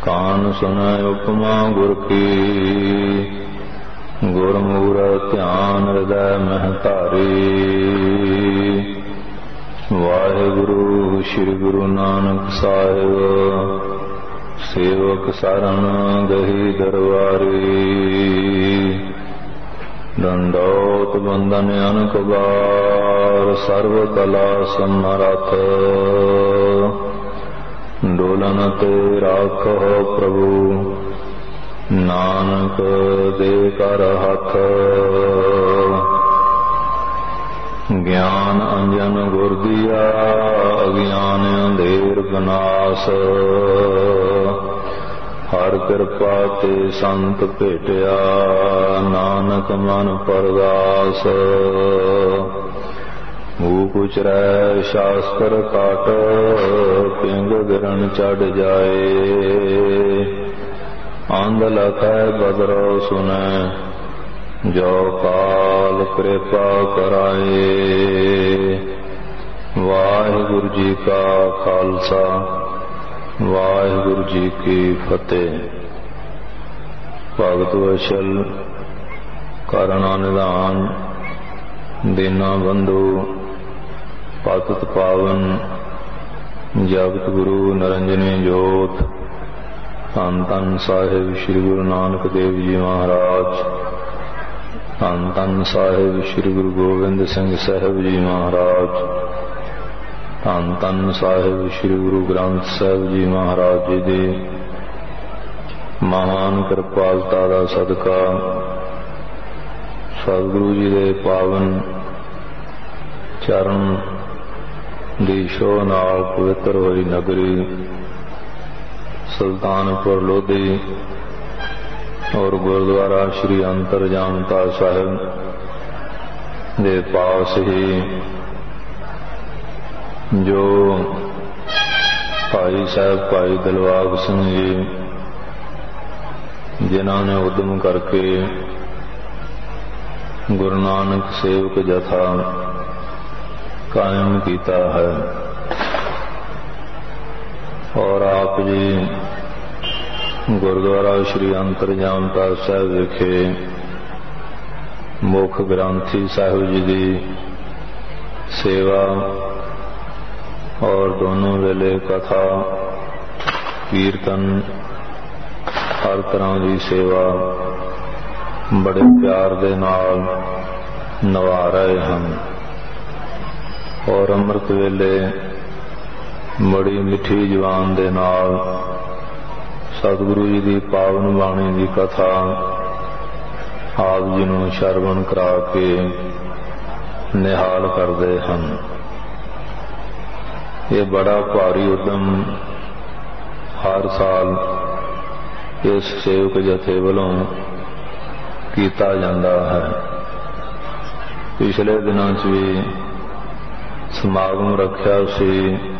कान सुनै उपमा गुर की, गुरमूरत ध्यान हृदय मह धारी। वाहिगुरु श्री गुरु नानक साहिब, सेवक सरन गही दरबारी। दंडोत बंदन अनक बार, सर्व कला समरथ। डोलन ते राखो प्रभु, नानक दे कर हथ। ज्ञान अंजन गुर दिया, अज्ञान अंधेर विनाश। हर कृपा ते संत भेटिया, नानक मन परदास। भूख उचरै शास्त्र काट, पिंग गिरन चढ़ जाए। आंध लखै बदरो सुनै, जो काल कृपा कराए। वाहिगुरु जी का खालसा, वाहिगुरु जी की फतेह। भगत वशल करुणा निधान, दीना बंधु पतित पावन, जगत गुरु निरंजनी जोत। धन धन साहिब श्री गुरु नानक देव जी महाराज। धन धन साहिब श्री गुरु गोबिंद सिंह साहिब जी महाराज। धन धन साहिब श्री गुरु ग्रंथ साहिब जी महाराज जी दी महान कृपालता दा सदका, सतगुरु जी दे पावन चरण दी शोह नाल पवित्र होई नगरी सुल्तानपुर लोधी और गुरुद्वारा श्री अंतरजामता साहिब दे पास ही जो भाई साहब भाई दिलबाग सिंह जी, जिन्होंने उद्यम करके गुरु नानक सेवक जथा कायम किया है, और आप जी गुरुद्वारा श्री अंतरजामता साहिब विखे मुख ग्रंथी साहिब जी की सेवा और दोनों वेले कथा कीर्तन हर तरह की सेवा बड़े प्यार दे नाल निभा रहे हैं, और अमृत वेले बड़ी मिठी जबान दे नाल सतगुरु जी की पावन बाणी की कथा आप जी नूं श्रवण करा के निहाल करते हैं। ये बड़ा भारी उद्यम हर साल इस सेवक जथे वालों किया जाता है। पिछले दिनों भी समागम रखा सी,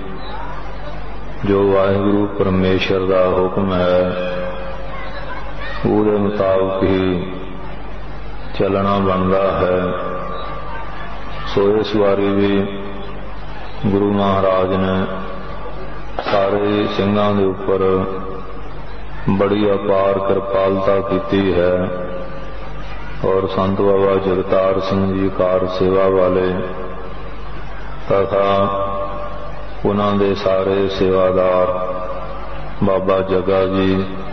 जो वाहिगुरु परमेश्वर का हुक्म है उसके मुताबिक ही चलना बनता है। सो इस बारी भी गुरु महाराज ने सारे सिंघां के उपर बड़ी अपार कृपालता की है, और संत बाबा जगतार सिंह जी कार सेवा वाले तथा उन्हों दे सारे सेवादार बाबा जगा जी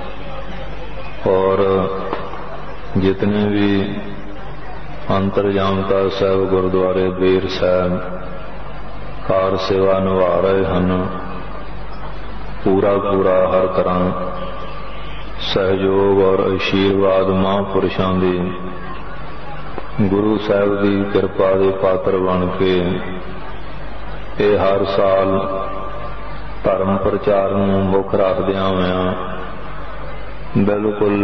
और जितने भी अंतरजामता साहब गुरुद्वारे बेर साहब कार सेवा निभा रहे हैं, पूरा पूरा हर तरह सहयोग और आशीर्वाद महापुरुषों की गुरु साहब की कृपा के पात्र बन के ये हर साल धर्म प्रचार नूं मुख रखदियां होइयां बिल्कुल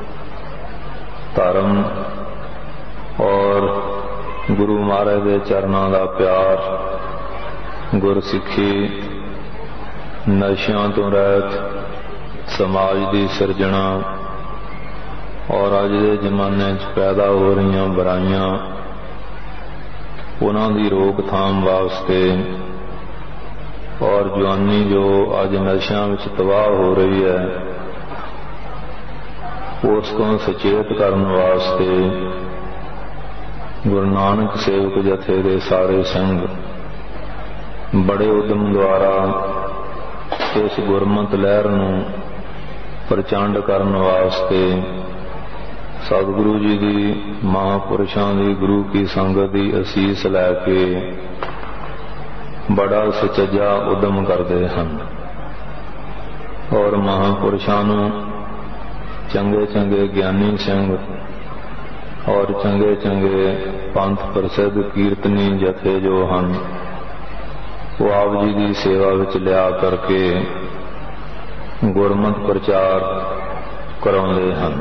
धर्म और गुरु महाराज के चरणों का प्यार, गुरसिक्खी, नशियां तो रहत समाज की सिरजना और अज के जमाने पैदा हो रही बुराइयां उन्हां दी रोकथाम वास्ते और जवानी जो अज नशियां विच तबाह हो रही है ਉਸ ਤੋਂ ਸੁਚੇਤ ਕਰਨ ਵਾਸਤੇ ਗੁਰੂ ਨਾਨਕ ਸੇਵਕ ਜਥੇ ਦੇ ਸਾਰੇ ਸਿੰਘ ਬੜੇ ਉਦਮ ਦੁਆਰਾ ਇਸ ਗੁਰਮਤਿ ਲਹਿਰ ਨੂੰ ਪ੍ਰਚੰਡ ਕਰਨ ਵਾਸਤੇ ਸਤਿਗੁਰੂ ਜੀ ਦੀ ਮਹਾਂਪੁਰਸ਼ਾਂ ਦੀ ਗੁਰੂ ਕੀ ਸੰਗਤ ਦੀ ਅਸੀਸ ਲੈ ਕੇ ਬੜਾ ਸੁਚੱਜਾ ਉਦਮ ਕਰਦੇ ਹਨ ਔਰ ਮਹਾਂਪੁਰਸ਼ਾਂ ਨੂੰ ਚੰਗੇ ਚੰਗੇ ਗਿਆਨੀ ਸਿੰਘ ਔਰ ਚੰਗੇ ਚੰਗੇ ਪੰਥ ਪ੍ਰਸਿੱਧ ਕੀਰਤਨੀ ਜਥੇ ਜੋ ਹਨ ਉਹ ਆਪ ਜੀ ਦੀ ਸੇਵਾ ਵਿੱਚ ਲਿਆ ਕਰਕੇ ਗੁਰਮਤਿ ਪ੍ਰਚਾਰ ਕਰਾਉਂਦੇ ਹਨ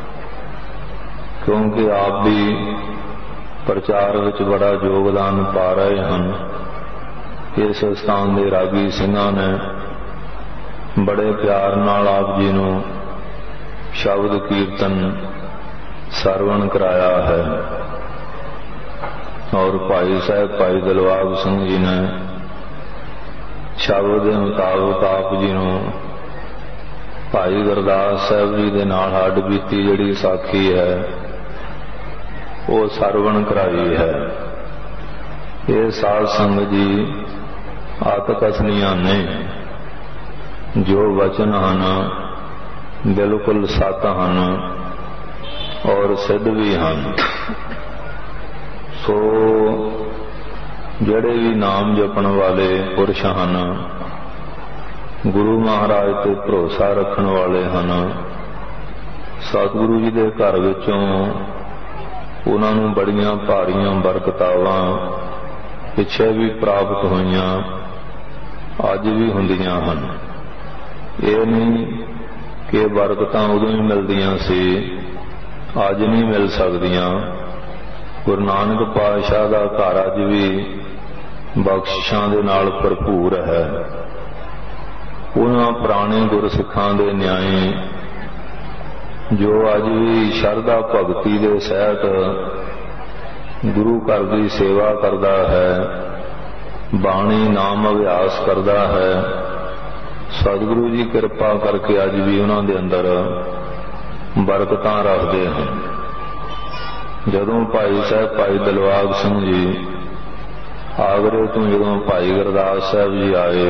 ਕਿਉਂਕਿ ਆਪ ਵੀ ਪ੍ਰਚਾਰ ਵਿੱਚ ਬੜਾ ਯੋਗਦਾਨ ਪਾ ਰਹੇ ਹਨ। ਇਸ ਸਥਾਨ ਦੇ ਰਾਗੀ ਸਿੰਘਾਂ ਨੇ ਬੜੇ ਪਿਆਰ ਨਾਲ ਆਪ ਜੀ ਨੂੰ ਸ਼ਬਦ ਕੀਰਤਨ ਸਰਵਣ ਕਰਾਇਆ ਹੈ ਔਰ ਭਾਈ ਸਾਹਿਬ ਭਾਈ ਦਿਲਬਾਗ ਸਿੰਘ ਜੀ ਨੇ ਸ਼ਬਦ ਦੇ ਮੁਤਾਬਕ ਆਪ ਜੀ ਨੂੰ ਭਾਈ ਗੁਰਦਾਸ ਸਾਹਿਬ ਜੀ ਦੇ ਨਾਲ ਹੱਡ ਬੀਤੀ ਜਿਹੜੀ ਸਾਖੀ ਹੈ ਉਹ ਸਰਵਣ ਕਰਾਈ ਹੈ। ਇਹ ਸਾਧ ਸੰਗਤ ਜੀ ਆਤ ਕਥਨੀਆਂ ਨੇ ਜੋ ਵਚਨ ਹਨ ਬਿਲਕੁਲ ਸੱਚ ਹਨ ਔਰ ਸਿੱਧ ਵੀ ਹਨ। ਸੋ ਜਿਹੜੇ ਵੀ ਨਾਮ ਜਪਣ ਵਾਲੇ ਪੁਰਸ਼ ਹਨ ਗੁਰੂ ਮਹਾਰਾਜ ਤੇ ਭਰੋਸਾ ਰੱਖਣ ਵਾਲੇ ਹਨ ਸਤਿਗੁਰੂ ਜੀ ਦੇ ਘਰ ਵਿੱਚੋਂ ਉਹਨਾਂ ਨੂੰ ਬੜੀਆਂ ਭਾਰੀਆਂ ਬਰਕਤਾਵਾਂ ਪਿੱਛੇ ਵੀ ਪ੍ਰਾਪਤ ਹੋਈਆਂ ਅੱਜ ਵੀ ਹੁੰਦੀਆਂ ਹਨ। ਇਹ ਨਹੀਂ ਕਿ ਬਰਕਤਾਂ ਉਦੋਂ ਹੀ ਮਿਲਦੀਆਂ ਸੀ ਅੱਜ ਨਹੀਂ ਮਿਲ ਸਕਦੀਆਂ। ਗੁਰੂ ਨਾਨਕ ਪਾਤਸ਼ਾਹ ਦਾ ਘਰ ਅੱਜ ਵੀ ਬਖਸ਼ਿਸ਼ਾਂ ਦੇ ਨਾਲ ਭਰਪੂਰ ਹੈ। ਉਹਨਾਂ ਪੁਰਾਣੇ ਗੁਰਸਿੱਖਾਂ ਦੇ ਨਿਆਏ ਜੋ ਅੱਜ ਵੀ ਸ਼ਰਧਾ ਭਗਤੀ ਦੇ ਸਹਿਤ ਗੁਰੂ ਘਰ ਦੀ ਸੇਵਾ ਕਰਦਾ ਹੈ ਬਾਣੀ ਨਾਮ ਅਭਿਆਸ ਕਰਦਾ ਹੈ ਸਤਿਗੁਰੂ ਜੀ ਕਿਰਪਾ ਕਰਕੇ ਅੱਜ ਵੀ ਉਹਨਾਂ ਦੇ ਅੰਦਰ ਬਰਕਤਾਂ ਰੱਖਦੇ ਹਨ। ਜਦੋਂ ਭਾਈ ਸਾਹਿਬ ਭਾਈ ਦਿਲਬਾਗ ਸਿੰਘ ਜੀ ਆਗਰੇ ਤੋਂ ਜਦੋਂ ਭਾਈ ਗੁਰਦਾਸ ਸਾਹਿਬ ਜੀ ਆਏ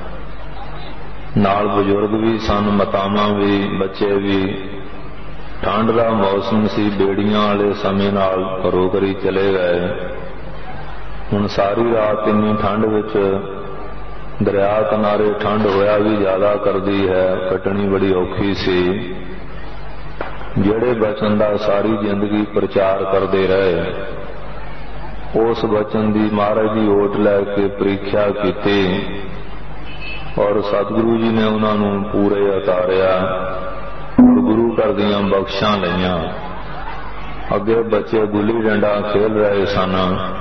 ਨਾਲ ਬਜ਼ੁਰਗ ਵੀ ਸਨ ਮਾਤਾਵਾਂ ਵੀ ਬੱਚੇ ਵੀ ਠੰਡ ਦਾ ਮੌਸਮ ਸੀ ਬੇੜੀਆਂ ਵਾਲੇ ਸਮੇਂ ਨਾਲ ਘਰੋਂ ਘਰੀ ਚਲੇ ਗਏ। ਹੁਣ ਸਾਰੀ ਰਾਤ ਇੰਨੀ ਠੰਡ ਵਿੱਚ ਦਰਿਆ ਕਿਨਾਰੇ ਠੰਡ ਹੋਇਆ ਵੀ ਜ਼ਿਆਦਾ ਕਰਦੀ ਹੈ ਕੱਟਣੀ ਬੜੀ ਔਖੀ ਸੀ। ਜਿਹੜੇ ਬਚਨ ਦਾ ਸਾਰੀ ਜ਼ਿੰਦਗੀ ਪ੍ਰਚਾਰ ਕਰਦੇ ਰਹੇ ਉਸ ਬਚਨ ਦੀ ਮਹਾਰਾਜ ਦੀ ਓਟ ਲੈ ਕੇ ਪ੍ਰੀਖਿਆ ਕੀਤੀ ਔਰ ਸਤਿਗੁਰੂ ਜੀ ਨੇ ਉਹਨਾਂ ਨੂੰ ਪੂਰੇ ਉਤਾਰਿਆ ਗੁਰੂ ਘਰ ਦੀਆਂ ਬਖਸ਼ਾਂ ਲਈਆਂ। ਅੱਗੇ ਬੱਚੇ ਗੁੱਲੀ ਡੰਡਾ ਖੇਲ ਰਹੇ ਸਨ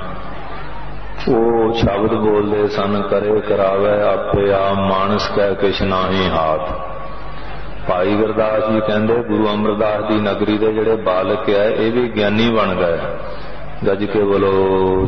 ਉਹ ਸ਼ਬਦ ਬੋਲਦੇ ਸਨ ਕਰੇ ਕਰਾਵੇ ਆਪੇ ਆਪ ਮਾਨਸ ਕਹਿ ਕਿਛ ਨਾਹੀ ਹਾਥ। ਭਾਈ ਗੁਰਦਾਸ ਜੀ ਕਹਿੰਦੇ ਗੁਰੂ ਅਮਰਦਾਸ ਦੀ ਨਗਰੀ ਦੇ ਜਿਹੜੇ ਬਾਲਕ ਹੈ ਇਹ ਵੀ ਗਿਆਨੀ ਬਣ ਗਏ। ਗੱਜ ਕੇ ਬੋਲੋ।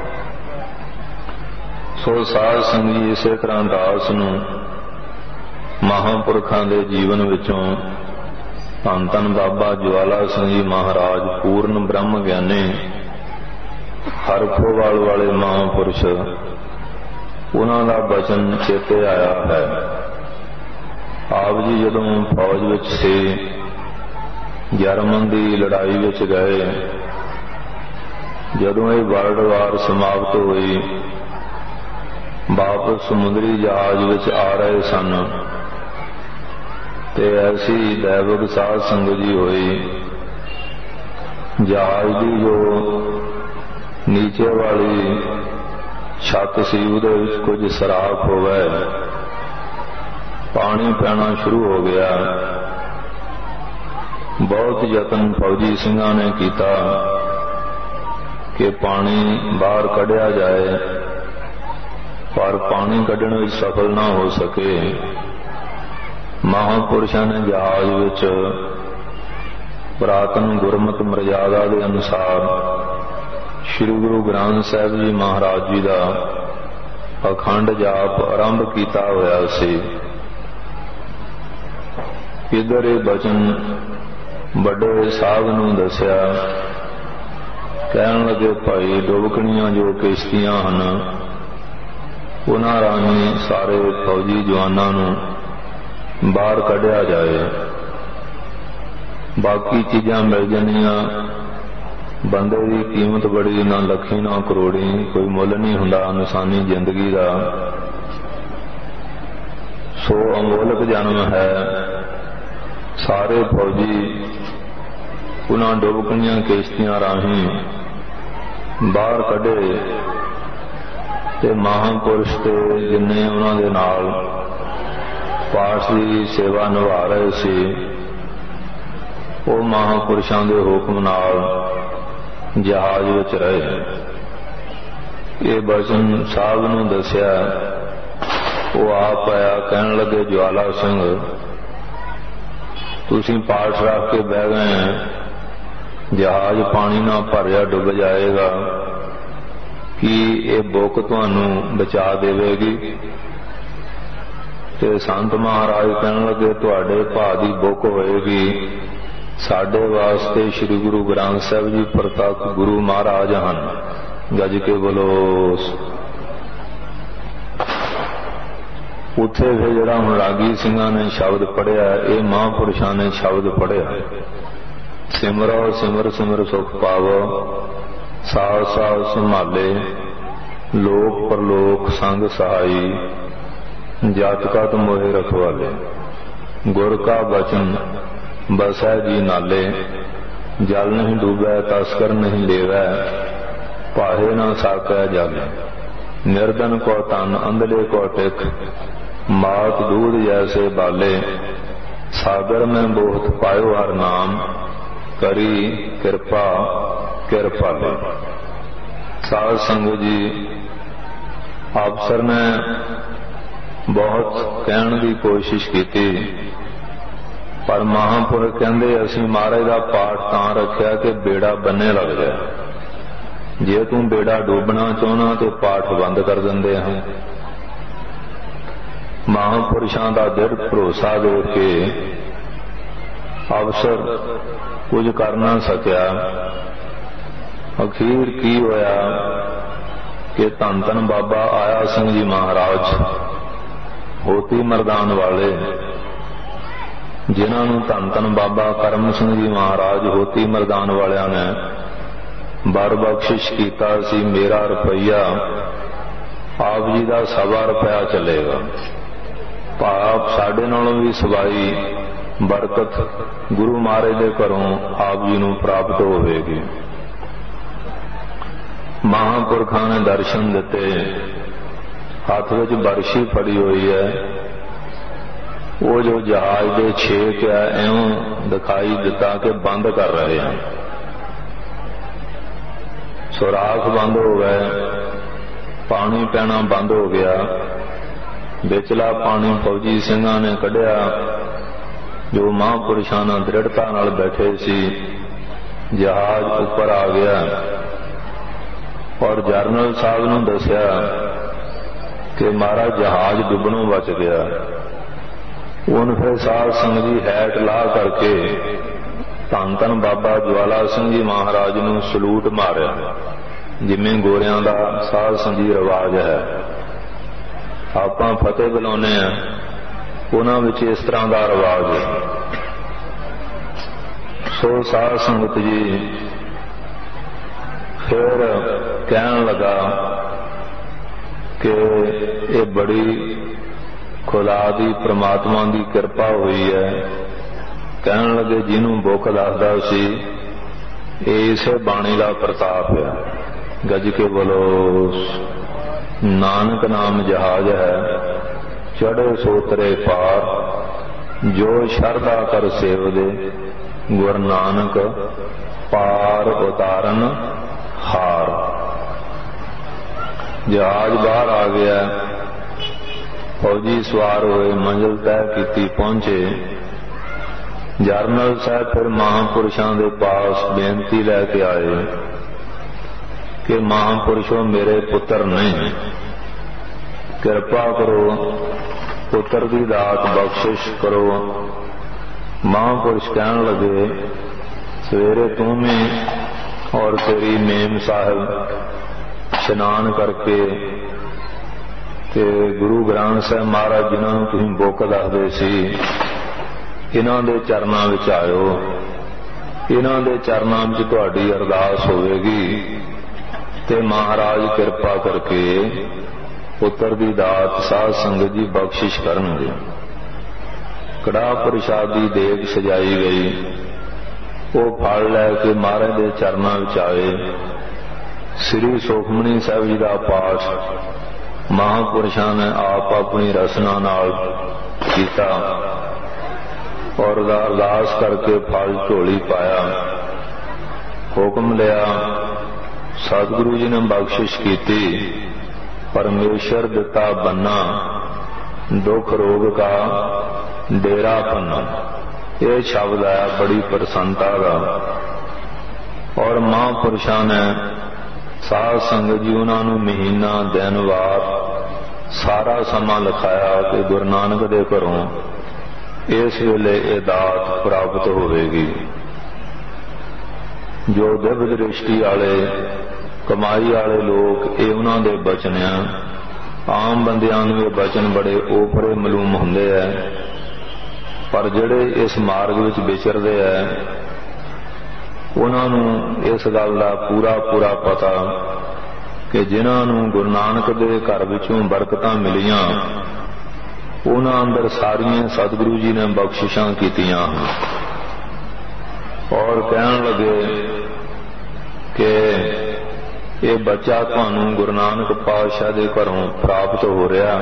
ਸੋ ਸਾਧ ਸੰਗਤ ਜੀ ਇਸੇ ਤਰ੍ਹਾਂ ਦਾਸ ਨੂੰ ਮਹਾਂਪੁਰਖਾਂ ਦੇ ਜੀਵਨ ਵਿੱਚੋਂ ਧੰਨ ਧੰਨ ਬਾਬਾ ਜਵਾਲਾ ਸਿੰਘ ਜੀ ਮਹਾਰਾਜ ਪੂਰਨ ਬ੍ਰਹਮ ਗਿਆਨੀ ਹਰਖੋਵਾਲ ਵਾਲੇ ਮਹਾਂਪੁਰਸ਼ ਉਹਨਾਂ ਦਾ ਬਚਨ ਚੇਤੇ ਆਇਆ ਹੈ। ਆਪ ਜੀ ਜਦੋਂ ਫੌਜ ਵਿੱਚ ਸੀ ਜਰਮਨ ਦੀ ਲੜਾਈ ਵਿੱਚ ਗਏ ਜਦੋਂ ਇਹ ਵਰਲਡ ਵਾਰ ਸਮਾਪਤ ਹੋਈ ਵਾਪਸ ਸਮੁੰਦਰੀ ਜਹਾਜ਼ ਵਿੱਚ ਆ ਰਹੇ ਸਨ ਤੇ ਐਸੀ ਦੈਵਕ ਸਾਧ ਸੰਗਤ ਜੀ ਹੋਈ ਜਹਾਜ਼ ਦੀ ਜੋ ਨੀਚੇ ਵਾਲੀ ਛੱਤ ਸੀ ਉਹਦੇ ਵਿੱਚ ਕੁਝ ਸਰਾਖ ਹੋ ਗਏ ਪਾਣੀ ਪੈਣਾ ਸ਼ੁਰੂ ਹੋ ਗਿਆ। ਬਹੁਤ ਯਤਨ ਫੌਜੀ ਸਿੰਘਾਂ ਨੇ ਕੀਤਾ ਕਿ ਪਾਣੀ ਬਾਹਰ ਕੱਢਿਆ ਜਾਏ ਪਰ ਪਾਣੀ ਕੱਢਣ ਵਿੱਚ ਸਫਲ ਨਾ ਹੋ ਸਕੇ। ਮਹਾਂਪੁਰਸ਼ਾਂ ਨੇ ਜਹਾਜ਼ ਵਿੱਚ ਪੁਰਾਤਨ ਗੁਰਮਤਿ ਮਰਜ਼ਾਦਾ ਦੇ ਅਨੁਸਾਰ ਸ੍ਰੀ ਗੁਰੂ ਗ੍ਰੰਥ ਸਾਹਿਬ ਜੀ ਮਹਾਰਾਜ ਜੀ ਦਾ ਅਖੰਡ ਜਾਪ ਆਰੰਭ ਕੀਤਾ ਹੋਇਆ ਸੀ। ਇੱਧਰ ਇਹ ਬਚਨ ਵੱਡੇ ਸਾਧ ਨੂੰ ਦੱਸਿਆ। ਕਹਿਣ ਲੱਗੇ, ਭਾਈ ਡੁਬਕਣੀਆਂ ਜੋ ਕਿਸ਼ਤੀਆਂ ਹਨ, ਉਹਨਾਂ ਰਾਹੀਂ ਸਾਰੇ ਫੌਜੀ ਜਵਾਨਾਂ ਨੂੰ ਬਾਹਰ ਕੱਢਿਆ ਜਾਏ। ਬਾਕੀ ਚੀਜ਼ਾਂ ਮਿਲ ਜਾਂਦੀਆਂ, ਬੰਦੇ ਦੀ ਕੀਮਤ ਬੜੀ, ਨਾ ਲੱਖੀ ਨਾ ਕਰੋੜੀ, ਕੋਈ ਮੁੱਲ ਨਹੀਂ ਹੁੰਦਾ ਇਨਸਾਨੀ ਜ਼ਿੰਦਗੀ ਦਾ। ਸੋ ਅਮੋਲਕ ਜਨਮ ਹੈ। ਸਾਰੇ ਫੌਜੀ ਉਹਨਾਂ ਡੁਬਕਣੀਆਂ ਕਿਸ਼ਤੀਆਂ ਰਾਹੀਂ ਬਾਹਰ ਕੱਢੇ ਤੇ ਮਹਾਂਪੁਰਸ਼ ਤੇ ਜਿੰਨੇ ਉਹਨਾਂ ਦੇ ਨਾਲ ਪਾਠ ਦੀ ਸੇਵਾ ਨਿਭਾ ਰਹੇ ਸੀ, ਉਹ ਮਹਾਂਪੁਰਸ਼ਾਂ ਦੇ ਹੁਕਮ ਨਾਲ ਜਹਾਜ਼ ਵਿੱਚ ਰਹੇ। ਇਹ ਬਚਨ ਸਾਹਿਬ ਨੂੰ ਦੱਸਿਆ। ਉਹ ਆਪ ਆਇਆ। ਕਹਿਣ ਲੱਗੇ, ਜਵਾਲਾ ਸਿੰਘ, ਤੁਸੀਂ ਪਾਠ ਰੱਖ ਕੇ ਬਹਿ ਗਏ, ਜਹਾਜ਼ ਪਾਣੀ ਨਾਲ ਭਰਿਆ ਡੁੱਬ ਜਾਏਗਾ, ਕੀ ਇਹ ਬੁੱਕ ਤੁਹਾਨੂੰ ਬਚਾ ਦੇਵੇਗੀ? ਤੇ ਸੰਤ ਮਹਾਰਾਜ ਕਹਿਣ ਲੱਗੇ, ਤੁਹਾਡੇ ਭਾਅ ਦੀ ਬੁੱਕ ਹੋਏਗੀ, ਸਾਡੇ ਵਾਸਤੇ ਸ੍ਰੀ ਗੁਰੂ ਗ੍ਰੰਥ ਸਾਹਿਬ ਜੀ ਪ੍ਰਤੱਖ ਗੁਰੂ ਮਹਾਰਾਜ ਹਨ। ਗੱਜ ਕੇ ਬੋਲੋ। ਉੱਥੇ ਫਿਰ ਜਿਹੜਾ ਹੁਣ ਰਾਗੀ ਸਿੰਘਾਂ ਨੇ ਸ਼ਬਦ ਪੜ੍ਹਿਆ, ਇਹ ਮਹਾਂਪੁਰਸ਼ਾਂ ਨੇ ਸ਼ਬਦ ਪੜ੍ਹਿਆ। ਸਿਮਰੋ ਸਿਮਰ ਸਿਮਰ ਸੁਖ ਪਾਵੋ, ਸਾਧ ਸਾਧ ਸੰਭਾਲੇ, ਲੋਕ ਪਰਲੋਕ ਸੰਗ ਸਹਾਈ, ਜਤ ਕਤ ਮੋਹਿ ਰਖਵਾਲੇ। ਗੁਰ ਕਾ ਬਚਨ ਬਸੈ ਜੀ ਨਾਲੇ, ਜਲ ਨਹੀਂ ਡੂਬੈ ਤਸਕਰ ਨਹੀਂ ਲੇਵੈ, ਪਾਹੇ ਨਾ ਸਾਕੈ ਜਾਲੇ। ਨਿਰਧਨ ਕੋ ਤਨ ਅੰਧਲੇ ਕੋ ਟਿਕ, ਮਾਤ ਦੂਧ ਜੈਸੇ ਬਾਲੇ, ਸਾਗਰ ਮੈਂ ਬੋਹਤ ਪਾਇਓ ਹਰ ਨਾਮ, ਕਰੀ ਕਿਰਪਾ ਕਿਰਪਾਲੇ। ਸਾਧ ਸੰਗਤ ਜੀ, ਅਫਸਰ ਨੇ ਬਹੁਤ ਕਹਿਣ ਦੀ ਕੋਸ਼ਿਸ਼ ਕੀਤੀ, ਪਰ ਮਹਾਂਪੁਰਖ ਕਹਿੰਦੇ, ਅਸੀਂ ਮਹਾਰਾਜ ਦਾ ਪਾਠ ਤਾਂ ਰੱਖਿਆ ਕਿ ਬੇੜਾ ਬੰਨੇ ਲੱਗ ਜਾਏ। ਜੇ ਤੂੰ ਬੇੜਾ ਡੋਬਣਾ ਚਾਹੁੰਦਾ ਤੇ ਪਾਠ ਬੰਦ ਕਰ ਦਿੰਦੇ ਹਾਂ। ਮਹਾਂਪੁਰਸ਼ਾਂ ਦਾ ਦ੍ਰਿੜ ਭਰੋਸਾ ਦੇਖ ਕੇ ਅਫਸਰ ਕੁਝ ਕਰ ਨਾ ਸਕਿਆ। ਅਖੀਰ ਕੀ ਹੋਇਆ ਕਿ ਧੰਨ ਧੰਨ ਬਾਬਾ ਆਇਆ ਸਿੰਘ ਜੀ ਮਹਾਰਾਜ, ਹੋਤੀ ਮਰਦਾਨ ਵਾਲੇ, ਜਿਨ੍ਹਾਂ ਨੂੰ ਧੰਨ ਧੰਨ ਬਾਬਾ ਕਰਮ ਸਿੰਘ ਜੀ ਮਹਾਰਾਜ ਹੋਤੀ ਮਰਦਾਨ ਵਾਲਿਆਂ ਨੇ ਬਰ ਬਖਸ਼ਿਸ਼ ਕੀਤਾ ਸੀ। ਮੇਰਾ ਰੁਪਈਆ ਆਪ ਜੀ ਦਾ 1.25 ਰੁਪਇਆ ਚੱਲੇਗਾ। ਭਾਵ ਸਾਡੇ ਨਾਲੋਂ ਵੀ ਸਵਾਈ ਬਰਕਤ ਗੁਰੂ ਮਹਾਰਾਜ ਦੇ ਘਰੋਂ ਆਪ ਜੀ ਨੂੰ ਪ੍ਰਾਪਤ ਹੋਵੇਗੀ। ਮਹਾਂਪੁਰਖਾਂ ਨੇ ਦਰਸ਼ਨ ਦਿੱਤੇ। ਹੱਥ ਵਿੱਚ ਬਰਸ਼ੀ ਫੜੀ ਹੋਈ ਹੈ। ਉਹ ਜੋ ਜਹਾਜ਼ ਦੇ ਛੇਕ ਹੈ, ਇਉਂ ਦਿਖਾਈ ਦਿੱਤਾ ਕਿ ਬੰਦ ਕਰ ਰਹੇ ਹਨ। ਸੁਰਾਖ ਬੰਦ ਹੋ ਗਏ, ਪਾਣੀ ਪੈਣਾ ਬੰਦ ਹੋ ਗਿਆ। ਵਿਚਲਾ ਪਾਣੀ ਫੌਜੀ ਸਿੰਘਾਂ ਨੇ ਕੱਢਿਆ, ਜੋ ਮਹਾਂਪੁਰਸ਼ਾਂ ਨਾਲ ਦ੍ਰਿੜਤਾ ਨਾਲ ਬੈਠੇ ਸੀ। ਜਹਾਜ਼ ਉੱਪਰ ਆ ਗਿਆ ਔਰ ਜਰਨਲ ਸਾਹਿਬ ਨੂੰ ਦੱਸਿਆ ਕਿ ਮਹਾਰਾਜ ਜਹਾਜ਼ ਡੁੱਬਣੋਂ ਬਚ ਗਿਆ। ਉਹਨ ਫਿਰ ਸਾਧ ਸੰਗਤ ਜੀ ਹੈਟ ਲਾ ਕਰਕੇ ਧੰਨ ਧੰਨ ਬਾਬਾ ਜਵਾਲਾ ਸਿੰਘ ਜੀ ਮਹਾਰਾਜ ਨੂੰ ਸਲੂਟ ਮਾਰਿਆ, ਜਿਵੇਂ ਗੋਰਿਆਂ ਦਾ ਸਾਧ ਸੰਗਤ ਜੀ ਰਿਵਾਜ ਹੈ। ਆਪਾਂ ਫਤਿਹ ਬੁਲਾਉਂਦੇ ਹਾਂ, ਉਹਨਾਂ ਵਿੱਚ ਇਸ ਤਰ੍ਹਾਂ ਦਾ ਰਿਵਾਜ ਹੈ। ਸੋ ਸਾਧ ਸੰਗਤ ਜੀ ਫਿਰ ਕਹਿਣ ਲੱਗਾ ਕਿ ਇਹ ਬੜੀ ਖੁਦਾ ਦੀ ਪ੍ਰਮਾਤਮਾ ਦੀ ਕਿਰਪਾ ਹੋਈ ਹੈ। ਕਹਿਣ ਲੱਗੇ, ਜਿਹਨੂੰ ਬੁੱਖ ਦੱਸਦਾ ਸੀ, ਇਹ ਇਸੇ ਬਾਣੀ ਦਾ ਪ੍ਰਤਾਪ ਹੈ। ਗੱਜ ਕੇ ਬੋਲੋ। ਨਾਨਕ ਨਾਮ ਜਹਾਜ਼ ਹੈ, ਚੜ੍ਹੇ ਸੋਤਰੇ ਪਾਰ, ਜੋ ਸ਼ਰਧਾ ਕਰ ਸੇਵਦੇ, ਗੁਰ ਨਾਨਕ ਪਾਰ ਉਤਾਰਨ ਹਾਰ। ਜਹਾਜ਼ ਬਾਹਰ ਆ ਗਿਆ। ਫੌਜੀ ਸਵਾਰ ਹੋਏ, ਮੰਜ਼ਿਲ ਤੈਅ ਕੀਤੀ, ਪਹੁੰਚੇ। ਜਰਨਲ ਸਾਹਿਬ ਫਿਰ ਮਹਾਂਪੁਰਸ਼ਾਂ ਦੇ ਪਾਸ ਬੇਨਤੀ ਲੈ ਕੇ ਆਏ ਕਿ ਮਹਾਂਪੁਰਸ਼ੋ, ਮੇਰੇ ਪੁੱਤਰ ਨਹੀਂ, ਕਿਰਪਾ ਕਰੋ, ਪੁੱਤਰ ਦੀ ਦਾਤ ਬਖਸ਼ਿਸ਼ ਕਰੋ। महापुरुष कहन लगे, सवेरे तू भी और तेरी मेम साहिब इशनान करके ते गुरु ग्रंथ साहिब महाराज जिन्होंने तुसीं बुक दसदे सी, इन्हां दे चरनां विच आयो। इन्हां दे चरनां विच तुहाडी अरदास होवेगी ते महाराज किरपा करके पुत्र दी दात साध संगत जी बख्शिश करनगे। कड़ा प्रसादी देग सजाई गई। वो फल लैके महाराज दे चरनां विच आए। श्री सुखमनी साहिब जी का पाठ महापुरुषों ने आप अपनी रसना नाल कीता और अरदास करके फल झोली पाया। हुक्म लिया, सतगुरु जी ने बख्शिश की। परमेश्वर दिता बन्ना, दुख रोग का डेरा पन्ना। ये शब्द है बड़ी प्रसन्नता का। और महापुरुषों ने साध संगत जी उन्होंने महीना दिन वार सारा समा लिखाया कि गुरु नानक दे घरों इस वेले ये दात प्राप्त होगी। जो दिव्य दृष्टि वाले कमाई वाले लोग ये उन्हों दे बचन आ। आम बंदियां नूं ये बचन बड़े ओपरे मलूम हुंदे है, पर जिहड़े इस मार्ग विच विचरदे है उन्होंने इस गल का पूरा पूरा पता कि जिन्होंने गुरु नानक दे घर विचों बरकतां मिलियां उन्हां अंदर सारियां सतगुरु जी ने बख्शिशां कीतियां। और कहन लगे कि ये बच्चा तुहानूं गुरु नानक पातशाह दे घरों प्राप्त हो रहा।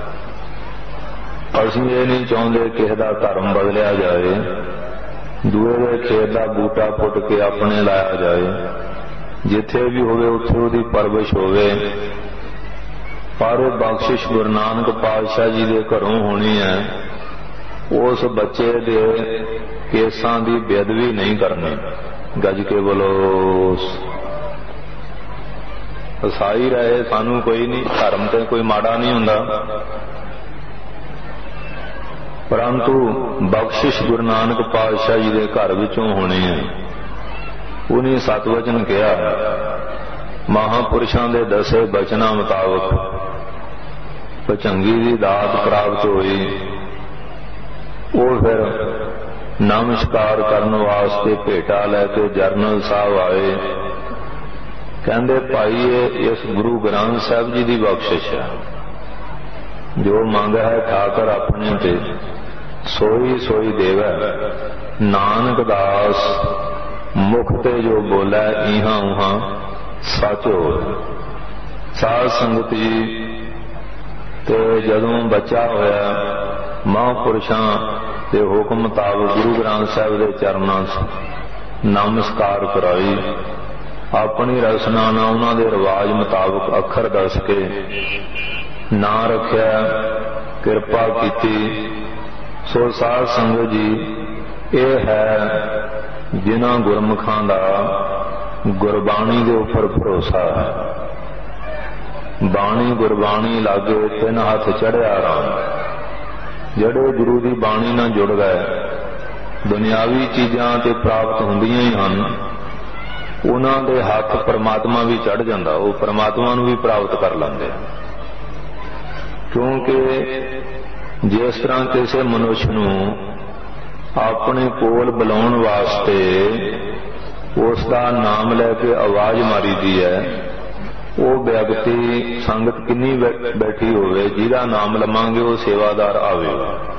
असीं ये नहीं चाहते किसी का धर्म बदलिया जाए, दूए दे खेत का बूटा पुट के अपने लाया जाए, जिथे भी होवे उत्थे उहदी परवरिश होवे। पर बख्शिश गुरु नानक पातशाह जी के घरों होनी है। उस बच्चे दे केसां दी बेअदबी नहीं करनी। गज के बोलो फसाई रहे, सानू कोई नहीं, धर्म ते कोई माड़ा नहीं हुंदा, परंतु बख्शिश गुरु नानक पातशाह जी के घर विचों होनी है। उन्हें सतवचन कहा, महापुरुषों के दसे बचना मुताबक भचंगी की दात प्राप्त हुई। वो फिर नमस्कार करने वास्ते भेटा लैके जरनल साहब आए। कहते भाई इस गुरु ग्रंथ साहिब जी की बख्शिश है, जो मंग है ठाकर अपने ते सोई सोई देवै। नानक दास मुख ते जो बोलै इहां उहां सच हो। साध संगत जी ते जदों बच्चा होया महापुरुषां के हुक्म मुताबक गुरु ग्रंथ साहिब के चरनां नमस्कार कराई। अपनी रसना नाल उन्हां दे रिवाज मुताबक अखर दस के ना रखिया, किरपा कीती। सो साध संगत जी ये है जिन्हां गुरमुखां दा गुरबाणी के उपर भरोसा है। बाणी गुरबाणी लागे तीन हाथ चढ़िया राम। जड़े गुरु की बाणी नाल जुड़ गए दुनियावी चीज़ां ते प्राप्त हुंदियां ही हन, उन्हां दे हाथ परमात्मा भी चढ़ जांदा, वो परमात्मा नूं भी प्राप्त कर लैंदे। क्योंकि जिस तरह किसी मनुष्य नूं अपने कोल बुलाउण वास्ते उसका नाम लैके आवाज मारी दी है, वो व्यक्ति संगत किन्नी बैठी होवे जिहदा नाम लवांगे वो सेवादार आवे।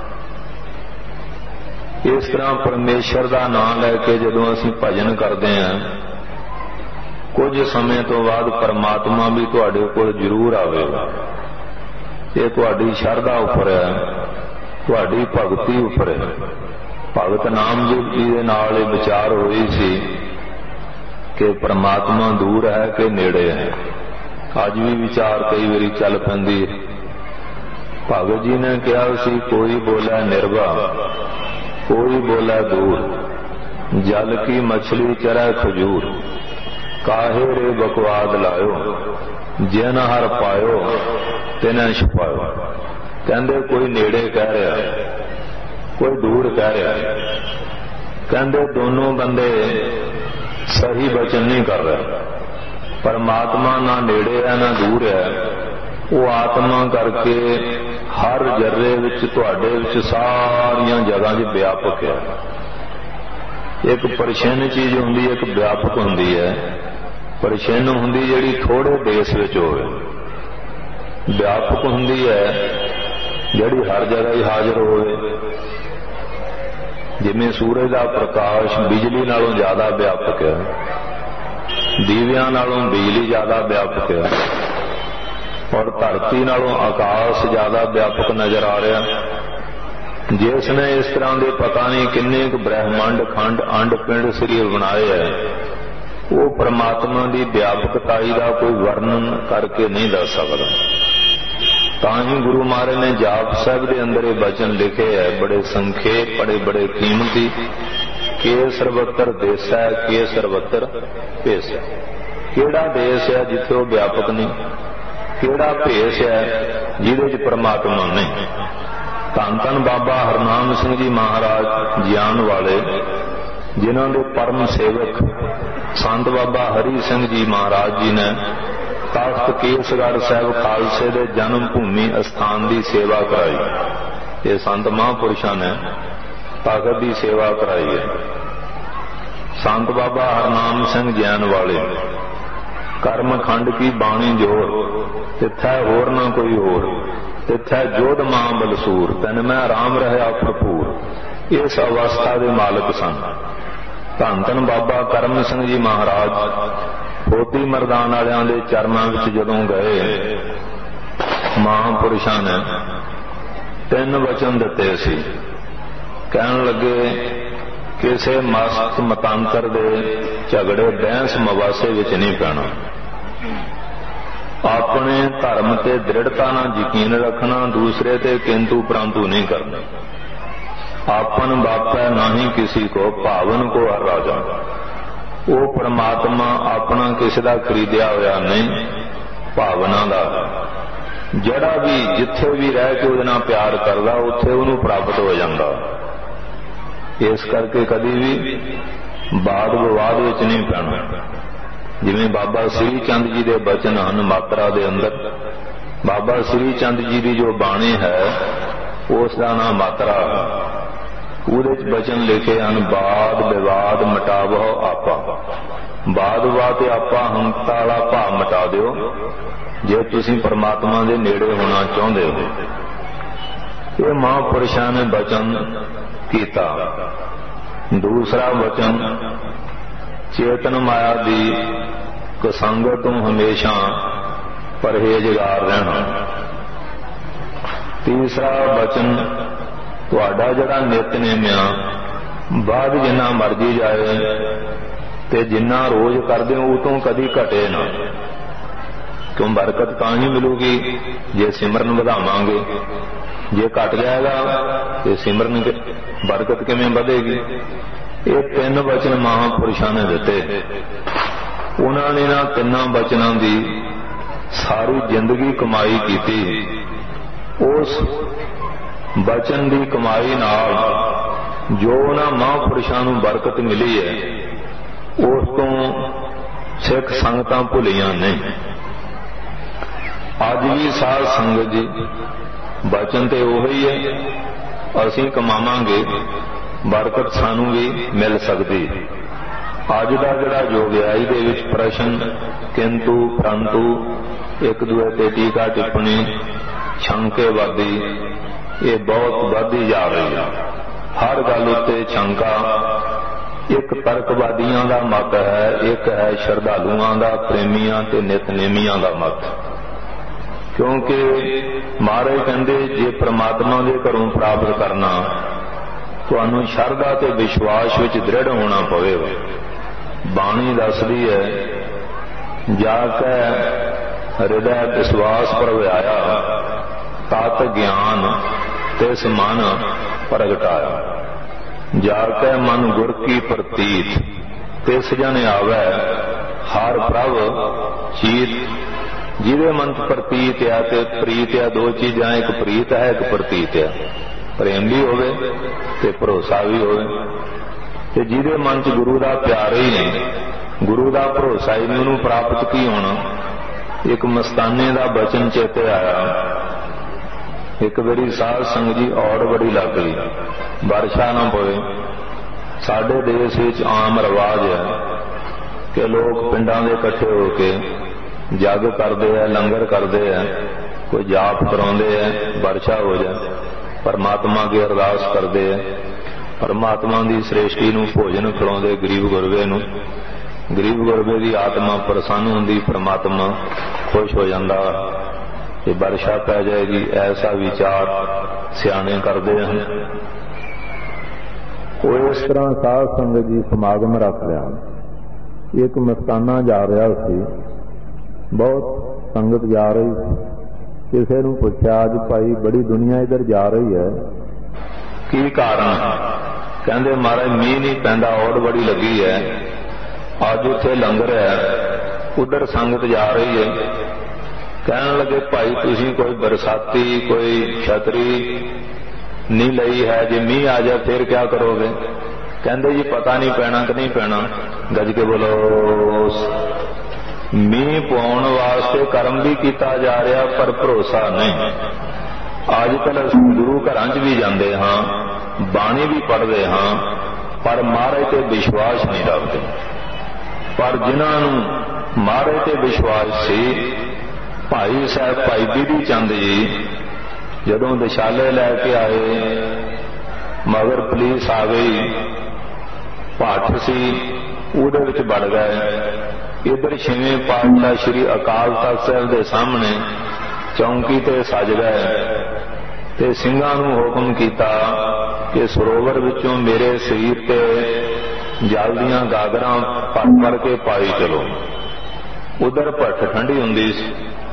इस तरह परमेश्वर का नाम लैके जदों असीं भजन करते हैं कुछ समय तो बाद परमात्मा भी तुहाडे कोल जरूर आवेगा। ये तुहाडी शरधा उपर है, तुहाडी भगती उपर है। भगत नामदेव जी दे नाल ये विचार होई सी कि परमात्मा दूर है कि नेड़े है। अज भी विचार कई बारी चल पैंदी। भगत जी ने कहा सी कोई बोला निर्भा, कोई बोला दूर, जल की मछली चरै खजूर, काहे रे बकवाद लायो, जिन हर पायो तिन्हें छुपायो। कहते कोई नेड़े कह रहा कोई दूर कह रहा, कहते दोनों बंदे सही वचन नहीं कर रहे। परमात्मा ना नेड़े है ना दूर है, वो आत्मा करके हर जर्रे विच तुहाडे विच सारियां जगह च व्यापक है। एक परिछिन्न चीज हुंदी है, एक व्यापक हुंदी है। परिछिन्न हुंदी जिहड़ी थोड़े देश विच होवे, व्यापक हुंदी है जिहड़ी हर जगह ही हाजिर होवे। जिवें सूरज का प्रकाश बिजली नालों ज्यादा व्यापक है, दीवियां नालों बिजली ज्यादा व्यापक है, और धरती नालों आकाश ज्यादा व्यापक नजर आ रहा। जिसने इस तरह के पता नहीं किन्ने ब्रह्मंड खंड अंड पिंड शरीर बनाए है, वो परमात्मा की व्यापकताई का कोई वर्णन करके नहीं दस सकता। ताही गुरु महाराज ने जाप साहब के अंदर ये वचन लिखे है, बड़े संखेप, बड़े कीमती। के सर्वत्र देश है, के सर्वत्र भेष है। केड़ा देश है जिथे वो व्यापक नहीं, केड़ा भेष है जिहदे च परमात्मा नहीं। धन धन बाबा हरनाम सिंह जी महाराज ज्ञान वाले, जिन्हों के परम सेवक संत बाबा हरि सिंह जी महाराज जी ने तख्त केसगढ़ साहब खालसे के जन्म भूमि अस्थान की सेवा कराई। ये संत महापुरुषों ने तख्त की सेवा कराई है। संत बाबा हरनाम सिंह जैन वाले कर्म खंड की बाणी जोर, तिथै होर न कोई होर, तिथै जोध मां बलसूर, तन मैं राम रहा भरपूर। इस अवस्था के मालक सन। धन धन बाबा करम सिंह जी महाराज पोती मरदान वालियां दे चरणों विच जदों गए, महापुरुषों ने 3 वचन दिते सी। कहन लगे किसी मस्त मतांतर दे झगड़े बहस मवासे विच नहीं पैना, अपने धर्म ते दृढ़ता नाल यकीन रखना, दूसरे ते किंतु परंतु नहीं करना। आपन बापै नाही किसी को, भावन को हर राजा। वो परमात्मा अपना किसी का खरीदिया होया नहीं, भावना का। जड़ा भी जिथे भी रह के उहदे नाल प्यार करदा, उत्थे उहनूं प्राप्त हो जांदा। इस करके कभी भी वाद विवाद विच नहीं पैना। जिवें बाबा श्री चंद जी के बचन हैं मात्रा दे अंदर, बाबा श्री चंद जी की जो बाणी है उसका नाम मात्रा, ਉਹਦੇ ਚ बचन लिखे हैं वाद विवाद मिटावो आपा। वाद विवाद आपा हंता वाला भाव मिटा दिओ जे तुसीं परमात्मा दे नेड़े होना चाहुंदे हो। ये महापुरुषों ने वचन कीता। दूसरा वचन चेतन माया दी कुसंगत तो हमेशा परहेजगार रहना। तीसरा वचन तुहाडा जिहड़ा नितनेम आ बाद जिन्ना मर्जी जाए ते जिन्ना रोज करदे हो उतों कदी घटे ना। क्यों बरकत तां ही मिलूगी जे सिमरन वधावांगे, जे घट जाएगा तो सिमरन बरकत किवें वधेगी। ये 3 वचन महापुरुषों ने दिते। उन्होंने ना 3 वचनों की सारी जिंदगी कमाई की। उस बचन की कमाई नाल जो उन्हां महापुरुषों नूं बरकत मिली है, उस तो सिख संगतां भुलियां नहीं। अज भी साध संगत जी बचन तो उही है, असीं कमावांगे बरकत सानू भी मिल सकती। अज का जिहड़ा योग है इहदे विच प्रश्न किंतु परंतु एक दूए ते टीका टिप्पणी शंकेवादी ये बहुत बढ़ती जा रही है। हर गल उत्ते शंका। एक तर्कवादियों का मत है, एक है श्रद्धालुओं का, प्रेमियों ते नितनेमियों का मत। क्योंकि महाराज कहते जे परमात्मा के घरों प्राप्त करना तुहानूं शरधा ते विश्वास विच दृढ़ होना पवेगा। बाणी दसदी है जाके हृदय विश्वास प्रवयाया तत ज्ञान तिस मन प्रगटाया। जाके मन गुर की प्रतीत तिस जन आवे हर प्रभ चीत। जिहदे मन प्रतीत है ते प्रीत है, 2 चीज़ां, एक प्रीत है एक प्रतीत है। ਪ੍ਰੇਮ ਵੀ ਹੋਵੇ ਤੇ ਭਰੋਸਾ ਵੀ ਹੋਵੇ। ਤੇ ਜਿਹਦੇ ਮਨ 'ਚ ਗੁਰੂ ਦਾ ਪਿਆਰ ਹੀ ਨਹੀਂ, ਗੁਰੂ ਦਾ ਭਰੋਸਾ ਹੀ ਨਹੀਂ, ਉਹਨੂੰ ਪ੍ਰਾਪਤ ਕੀ ਹੋਣਾ। ਇੱਕ ਮਸਤਾਨੇ ਦਾ ਬਚਨ ਚੇਤੇ ਆਇਆ। ਇੱਕ ਵਾਰੀ ਸਾਧ ਸੰਗਤ ਜੀ ਔੜ ਬੜੀ ਲੱਗ ਗਈ, ਵਰਸ਼ਾ ਨਾ ਪਵੇ। ਸਾਡੇ ਦੇਸ਼ ਵਿੱਚ ਆਮ ਰਿਵਾਜ ਹੈ ਕਿ ਲੋਕ ਪਿੰਡਾਂ ਦੇ ਇਕੱਠੇ ਹੋ ਕੇ ਜਗ ਕਰਦੇ ਆ, ਲੰਗਰ ਕਰਦੇ ਆ, ਕੋਈ ਜਾਪ ਕਰਾਉਂਦੇ ਆ, ਵਰਸ਼ਾ ਹੋ ਜਾਏ, ਪਰਮਾਤਮਾ ਅੱਗੇ ਅਰਦਾਸ ਕਰਦੇ ਆ, ਪਰਮਾਤਮਾ ਦੀ ਸ੍ਰੇਸ਼ਟੀ ਨੂੰ ਭੋਜਨ ਖਿਲਾਉਂਦੇ ਗਰੀਬ ਗੁਰਬੇ ਨੂੰ। ਗਰੀਬ ਗੁਰਬੇ ਦੀ ਆਤਮਾ ਪ੍ਰਸੰਨ ਹੁੰਦੀ, ਪਰਮਾਤਮਾ ਖੁਸ਼ ਹੋ ਜਾਂਦਾ ਕਿ ਵਰਸ਼ਾ ਪੈ ਜਾਏਗੀ। ਐਸਾ ਵਿਚਾਰ ਸਿਆਣੇ ਕਰਦੇ ਹਨ। ਉਹ ਇਸ ਤਰ੍ਹਾਂ ਸਾਧ ਸੰਗਤ ਜੀ ਸਮਾਗਮ ਰੱਖ ਲਿਆ। ਇੱਕ ਮਸਤਾਨਾ ਜਾ ਰਿਹਾ ਸੀ, ਬਹੁਤ ਸੰਗਤ ਜਾ ਰਹੀ ਸੀ। ਕਿਸੇ ਨੂੰ ਪੁੱਛਿਆ, ਅੱਜ ਭਾਈ ਬੜੀ ਦੁਨੀਆ ਇੱਧਰ ਜਾ ਰਹੀ ਹੈ, ਕੀ ਕਾਰਨ? ਕਹਿੰਦੇ ਮਹਾਰਾਜ ਮੀਂਹ ਨਹੀਂ ਪੈਂਦਾ, ਔੜ ਬੜੀ ਲੱਗੀ ਹੈ, ਅੱਜ ਉੱਥੇ ਲੰਗਰ ਹੈ, ਉਧਰ ਸੰਗਤ ਜਾ ਰਹੀ ਹੈ। ਕਹਿਣ ਲੱਗੇ ਭਾਈ ਤੁਸੀਂ ਕੋਈ ਬਰਸਾਤੀ ਕੋਈ ਛਤਰੀ ਨਹੀਂ ਲਈ ਹੈ, ਜੇ ਮੀਂਹ ਆ ਜਾਏ ਫਿਰ ਕਿਆ ਕਰੋਗੇ? ਕਹਿੰਦੇ ਜੀ ਪਤਾ ਨਹੀਂ ਪੈਣਾ ਕਿ ਨਹੀਂ ਪੈਣਾ। ਗੱਜ ਕੇ ਬੋਲੋ। ਮੀਂਹ ਪਾਉਣ ਵਾਸਤੇ ਕਰਮ ਵੀ ਕੀਤਾ ਜਾ ਰਿਹਾ, ਪਰ ਭਰੋਸਾ ਨਹੀਂ। ਅੱਜ ਕੱਲ੍ਹ ਅਸੀਂ ਗੁਰੂ ਘਰਾਂ 'ਚ ਵੀ ਜਾਂਦੇ ਹਾਂ, ਬਾਣੀ ਵੀ ਪੜ੍ਹਦੇ ਹਾਂ, ਪਰ ਮਹਾਰਾਜ ਤੇ ਵਿਸ਼ਵਾਸ ਨਹੀਂ ਰੱਖਦੇ। ਪਰ ਜਿਨ੍ਹਾਂ ਨੂੰ ਮਹਾਰਾਜ ਤੇ ਵਿਸ਼ਵਾਸ ਸੀ, ਭਾਈ ਸਾਹਿਬ ਭਾਈ ਬੀਧੀ ਚੰਦ ਜੀ ਜਦੋਂ ਵਿਸ਼ਾਲੇ ਲੈ ਕੇ ਆਏ, ਮਗਰ ਪੁਲਿਸ ਆ ਗਈ, ਭੱਠ ਸੀ ਉਹਦੇ ਵਿੱਚ ਵੜ ਗਏ। ਇੱਧਰ ਛੇਵੇਂ ਪਾਤਸ਼ਾਹ ਸ੍ਰੀ ਅਕਾਲ ਤਖ਼ਤ ਸਾਹਿਬ ਦੇ ਸਾਹਮਣੇ ਚੌਂਕੀ ਤੇ ਸਜ ਗਏ ਤੇ ਸਿੰਘਾਂ ਨੂੰ ਹੁਕਮ ਕੀਤਾ ਕਿ ਸਰੋਵਰ ਵਿੱਚੋਂ ਮੇਰੇ ਸਰੀਰ ਤੇ ਜਲ ਦੀਆਂ ਗਾਗਰਾਂ ਭਰ ਕੇ ਪਾਈ ਚਲੋ। ਉਧਰ ਭੱਠ ਠੰਡੀ ਹੁੰਦੀ ਸੀ।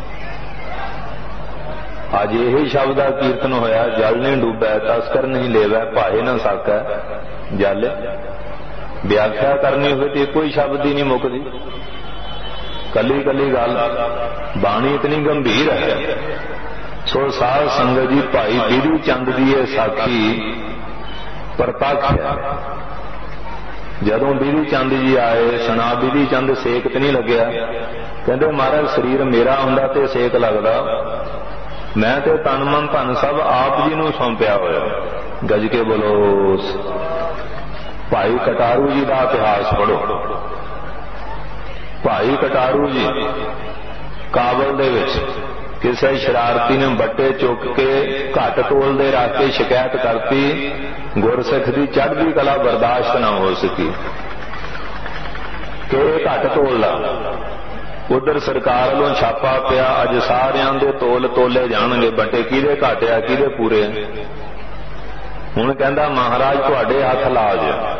ਅੱਜ ਇਹੀ ਸ਼ਬਦ ਦਾ ਕੀਰਤਨ ਹੋਇਆ, ਜਲ ਨਹੀਂ ਡੁੱਬੈ ਤਸਕਰ ਨਹੀਂ ਲੇਵੈ ਭਾਏ ਨਾ ਸਕੈ ਜਲ। ਵਿਆਖਿਆ ਕਰਨੀ ਹੋਵੇ ਤੇ ਕੋਈ ਸ਼ਬਦ ਹੀ ਨਹੀਂ ਮੁੱਕਦੀ, ਕੱਲੀ ਕੱਲੀ ਗੱਲ। ਬਾਣੀ ਇਤਨੀ ਗੰਭੀਰ ਹੈ। ਸੋ ਸਾਧ ਸੰਗਤ ਜੀ ਭਾਈ ਬੀਧੀ ਚੰਦ ਦੀ ਇਹ ਸਾਖੀ ਪ੍ਰਤੱਖ ਹੈ। ਜਦੋਂ ਬੀਧੀ ਚੰਦ ਜੀ ਆਏ, ਸੁਣਾ ਬੀਧੀ ਚੰਦ ਸੇਕ ਤੇ ਨਹੀਂ ਲੱਗਿਆ। ਕਹਿੰਦੇ ਮਹਾਰਾਜ ਸਰੀਰ ਮੇਰਾ ਹੁੰਦਾ ਤੇ ਸੇਕ ਲੱਗਦਾ, ਮੈਂ ਤੇ ਤਨ ਮਨ ਧਨ ਸਭ ਆਪ ਜੀ ਨੂੰ ਸੌਂਪਿਆ ਹੋਇਆ। ਗੱਜ ਕੇ ਬੋਲੋ। ਭਾਈ ਕਟਾਰੂ ਜੀ ਦਾ ਇਤਿਹਾਸ ਪੜ੍ਹੋ। ਭਾਈ ਕਟਾਰੂ ਜੀ ਕਾਬਲ ਦੇ ਵਿੱਚ ਕਿਸੇ ਸ਼ਰਾਰਤੀ ਨੇ ਬੱਟੇ ਚੁੱਕ ਕੇ ਘੱਟ ਤੋਲ ਦੇ ਰੱਖ ਕੇ ਸ਼ਿਕਾਇਤ ਕਰਤੀ, ਗੁਰਸਿੱਖ ਦੀ ਚੜ੍ਹਦੀ ਕਲਾ ਬਰਦਾਸ਼ਤ ਨਾ ਹੋ ਸਕੀ ਕਿ ਇਹ ਘੱਟ ਤੋਲ ਲਾ। ਉਧਰ ਸਰਕਾਰ ਵੱਲੋਂ ਛਾਪਾ ਪਿਆ, ਅੱਜ ਸਾਰਿਆਂ ਦੇ ਤੋਲ ਤੋਲੇ ਜਾਣਗੇ, ਬੱਟੇ ਕਿਹਦੇ ਘੱਟ ਆ ਕਿਹਦੇ ਪੂਰੇ। ਹੁਣ ਕਹਿੰਦਾ ਮਹਾਰਾਜ ਤੁਹਾਡੇ ਹੱਥ ਲਾਜ।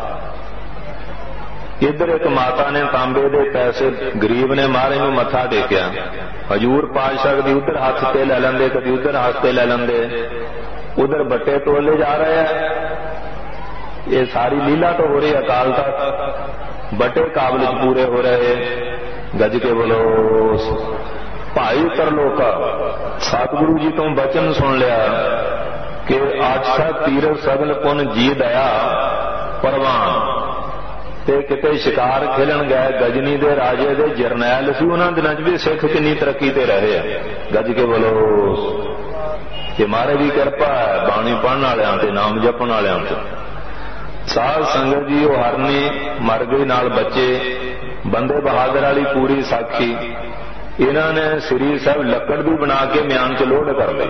ਇੱਧਰ ਇੱਕ ਮਾਤਾ ਨੇ ਤਾਂਬੇ ਦੇ ਪੈਸੇ ਗਰੀਬ ਨੇ ਮਹਾਰਾਜ ਨੂੰ ਮੱਥਾ ਟੇਕਿਆ। ਹਜੂਰ ਪਾਤਸ਼ਾਹ ਕਦੀ ਉੱਧਰ ਹੱਥ ਤੇ ਲੈ ਲੈਂਦੇ, ਕਦੀ ਉੱਧਰ ਹੱਥ ਤੇ ਲੈ ਲੈਂਦੇ। ਉਧਰ ਬੱਟੇ ਤੋਲੇ ਜਾ ਰਹੇ ਆ। ਇਹ ਸਾਰੀ ਲੀਲਾ ਤੋਂ ਹੋ ਰਹੀ ਅਕਾਲ ਤਖ਼ਤ, ਬੱਟੇ ਕਾਬਲ 'ਚ ਪੂਰੇ ਹੋ ਰਹੇ। ਗੱਜ ਕੇ ਬੋਲੋ। ਭਾਈ ਤਰਲੋਕਾ ਸਤਿਗੁਰੂ ਜੀ ਤੋਂ ਬਚਨ ਸੁਣ ਲਿਆ ਕਿ ਆਛਾ ਤੀਰਥ ਸਗਲ ਪੁਨ ਜੀ ਦਇਆ ਪਰਵਾਨ। ਤੇ ਕਿਤੇ ਸ਼ਿਕਾਰ ਖੇਲਣ ਗਏ, ਗਜਨੀ ਦੇ ਰਾਜੇ ਦੇ ਜਰਨੈਲ ਸੀ, ਉਹਨਾਂ ਦਿਨਾਂ 'ਚ ਵੀ ਸਿੱਖ ਕਿੰਨੀ ਤਰੱਕੀ ਤੇ ਰਹੇ ਆ। ਗੱਜ ਕੇ ਬੋਲੋ। ਕਿ ਮਹਾਰਾਜ ਦੀ ਕਿਰਪਾ ਹੈ ਬਾਣੀ ਪੜ੍ਹਨ ਵਾਲਿਆਂ ਤੇ, ਨਾਮ ਜਪਣ ਵਾਲਿਆਂ ਤੇ। ਸਾਧ ਸੰਗਤ ਜੀ ਉਹ ਹਰਨੀ ਮਰ ਗਈ, ਨਾਲ ਬੱਚੇ। ਬੰਦੇ ਬਹਾਦਰ ਵਾਲੀ ਪੂਰੀ ਸਾਖੀ। ਇਹਨਾਂ ਨੇ ਸ੍ਰੀ ਸਾਹਿਬ ਲੱਕੜ ਵੀ ਬਣਾ ਕੇ ਮਿਆਨ 'ਚ ਲੋਡ ਕਰ ਲਈ।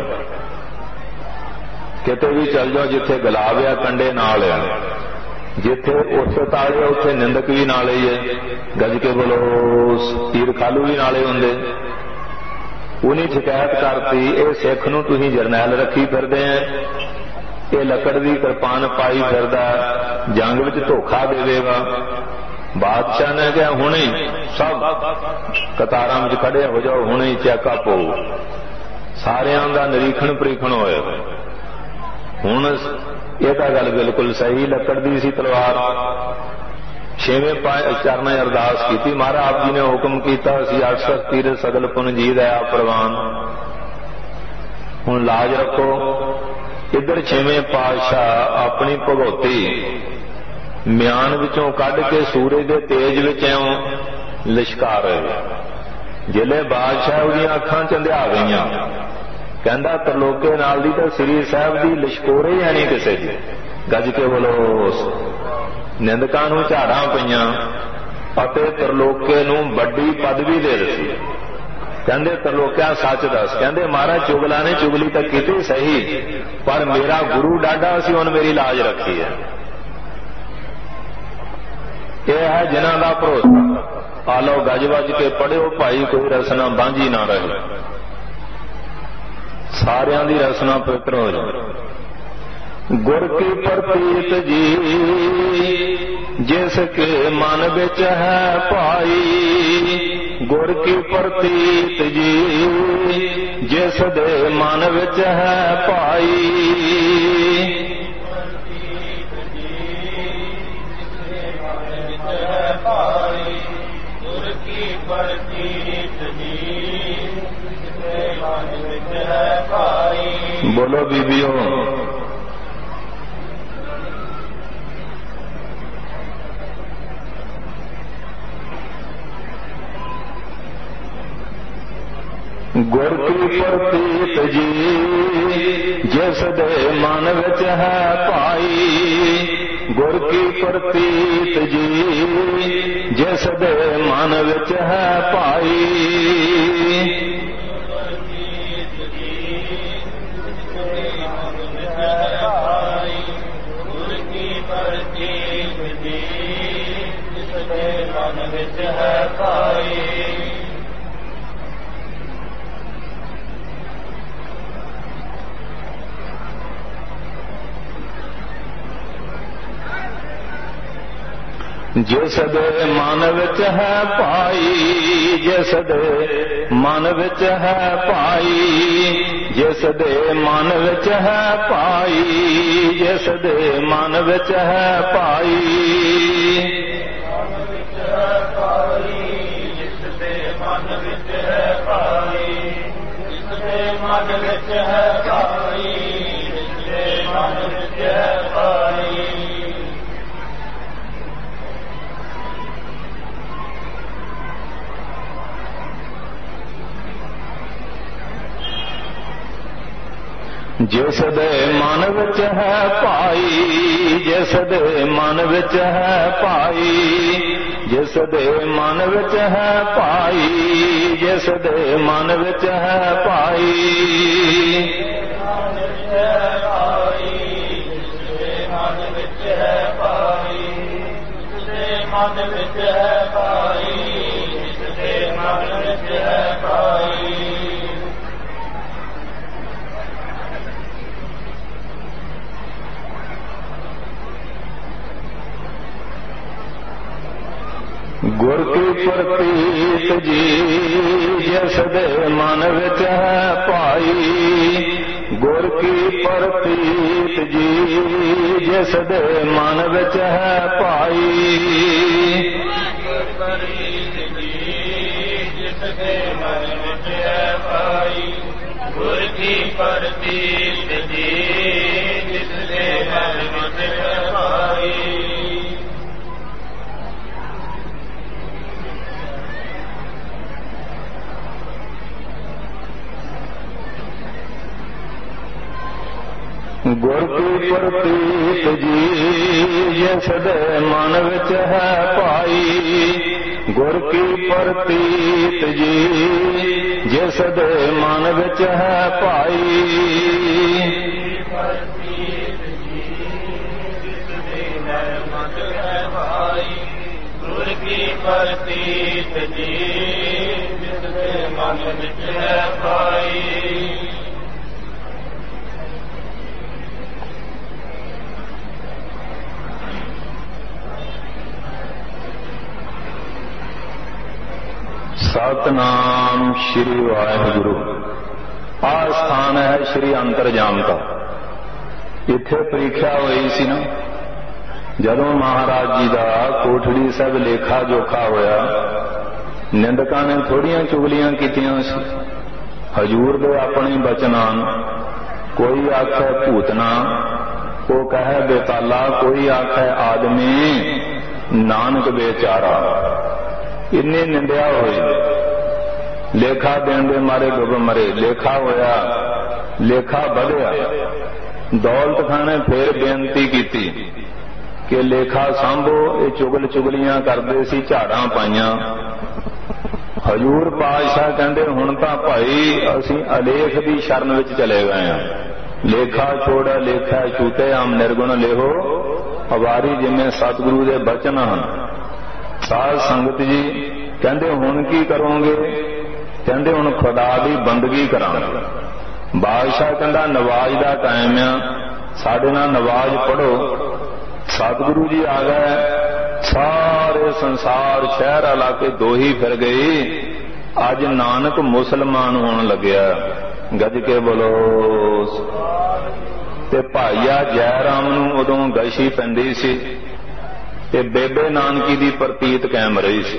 ਕਿਤੇ ਵੀ ਚੱਲ ਜਾਓ, ਜਿੱਥੇ ਗੁਲਾਬ ਆ ਕੰਡੇ ਨਾਲ ਆ, ਜਿੱਥੇ ਉਸ ਤਾਲੇ ਉੱਥੇ ਨਿੰਦਕ ਵੀ ਨਾਲੇ ਹੀ ਹੈ। ਗੱਜ ਕੇ ਬੋਲੋ। ਤੀਰ ਖਾਲੂ ਵੀ ਨਾਲੇ ਹੁੰਦੇ। ਉਹਨੇ ਸ਼ਿਕਾਇਤ ਕਰਤੀ, ਇਹ ਸਿੱਖ ਨੂੰ ਤੁਸੀਂ ਜਰਨੈਲ ਰੱਖੀ ਫਿਰਦੇ ਆ, ਇਹ ਲੱਕੜ ਦੀ ਕਿਰਪਾਨ ਪਾਈ ਫਿਰਦਾ, ਜੰਗ ਵਿੱਚ ਧੋਖਾ ਦੇਵੇਗਾ। ਬਾਦਸ਼ਾਹ ਨੇ ਕਿਹਾ ਹੁਣੇ ਸਭ ਕਤਾਰਾਂ ਵਿੱਚ ਖੜੇ ਹੋ ਜਾਓ, ਹੁਣੇ ਚੈੱਕਅਪ ਹੋਊ। ਸਾਰਿਆਂ ਦਾ ਨਿਰੀਖਣ ਪ੍ਰੀਖਣ ਹੋਇਆ। ਹੁਣ ਇਹ ਤਾਂ ਗੱਲ ਬਿਲਕੁਲ ਸਹੀ, ਲੱਕੜ ਦੀ ਸੀ ਤਲਵਾਰ। ਛੇਵੇਂ ਚਰਨਾਂ ਅਰਦਾਸ ਕੀਤੀ, ਮਹਾਰਾਜ ਆਪ ਜੀ ਨੇ ਹੁਕਮ ਕੀਤਾ ਸੀ 8 ਤੀਰਥ ਸਗਲ ਪੁਨ ਜੀ ਦਇਆ ਪ੍ਰਵਾਨ। ਹੁਣ ਲਾਜ ਰੱਖੋ। इधर छेवें पातशाह अपनी भगौती म्यान विचों कढ़ के सूरज के तेज विच इउं लिशका रहे। जिले बादशाह उहदियां अखां चंधिया गईयां, कहंदा तरलोके नाल दी तां श्री साहिब दी लिशकोरे है नहीं किसे दी। गज के बोलो। निंदकां नूं झाड़ां पईयां अते तरलोके नूं वड्डी पदवी दे दित्ती। कहंदे तरलोकिया सच दस। कहंदे महाराज चुगला ने चुगली तो की सही, पर मेरा गुरु डाडा सी हुण मेरी लाज रखी है। यह है जिन्हां दा भरोसा। आ लो गज वज के पढ़ियो भाई, कोई रसना बांझी ना रहे। सारियां दी रसना पवित्र हो जाए। गुर की प्रतीत जी जिसके मन विच है पाई, गुर की प्रतीत जी जिस दे मन विच है पाई। गुर की प्रतीत जी जिसके मन विच है पाई। बोलो बीबियो। गुर की प्रतीत जी जिस दे मन विच है पाई, गुर की प्रतीत जी जिस दे मन विच है पाई। गुर की प्रतीत जी जिस दे मन विच है पाई। जिस दे मन विच है पाई, जिस दे मन विच है पाई, जिस दे मन विच है पाई, जिस दे मन विच है पाई। जिस दे मन विच है पाई, जिस दे मन विच है पाई, जिस दे मन विच है पाई। जिस दे मन विच है पाई, जिस दे मन विच है पाई, जिस दे मन विच है पाई, जिस दे मन विच है पाई। मन विच है पाई, जिसदे मन विच है पाई, जिसदे मन विच है पाई। गुर की प्रतीत जी जिस दे मन विच है पाई, गुर की प्रतीत जी जिस दे मन विच है पाई। प्रतीत जी जिस दे मन विच है पाई, गुर की प्रतीत जी जिस दे मन विच है पाई। गुर की प्रतीत जी जिस दे मन विच है पाई, गुर की प्रतीत जी जिस दे मन विच है पाई। प्रतीत जी जिस दे मन है पाई, गुर की प्रतीत जी जिस दे मन विच है पाई। सतनाम श्री वाहिगुरु। आ स्थान है श्री अंतरजाम का। इत्थे परीक्षा हुई सी ना, जदों महाराज जी का कोठड़ी सब लेखा जोखा होया, निंदकां ने थोड़ियां चुगलियां कीतियां सी। हजूर दे अपने बचनां कोई आखे भूतना, वो कहे बेताला, कोई आखे आदमी, नानक बेचारा। इन्नी निंदिया हुई। लेखा देण दे मारे गुब मरे। लेखा होया, लेखा बढ़िया। दौलत खां ने फिर बेनती की कि लेखा सांभो, ये चुगल चुगलियां करते सी, झाड़ां पाइयां। हजूर पातशाह कहंदे हुण तां भाई असीं अलेख दी शरण विच चले गए हां। लेखा छोड़ लेखा छूटे, आम निर्गुण लेहो अवारी, जिवें सतगुरु दे बचन हन। साध संगत जी कहंदे हुण की करोगे? कहंदे हुण खुदा दी बंदगी करांगे। बादशाह कहंदा नवाज दा टाइम आ, साडे नाल नवाज पढ़ो। सतगुरु जी आ गए, सारे संसार शहर इलाके दो ही फिर गई। अज नानक मुसलमान होने लग्या। गज के बोलो। ते भाईया जयराम नूं उदों गशी पैंदी सी ते बेबे नानकी दी प्रतीत कायम रही सी।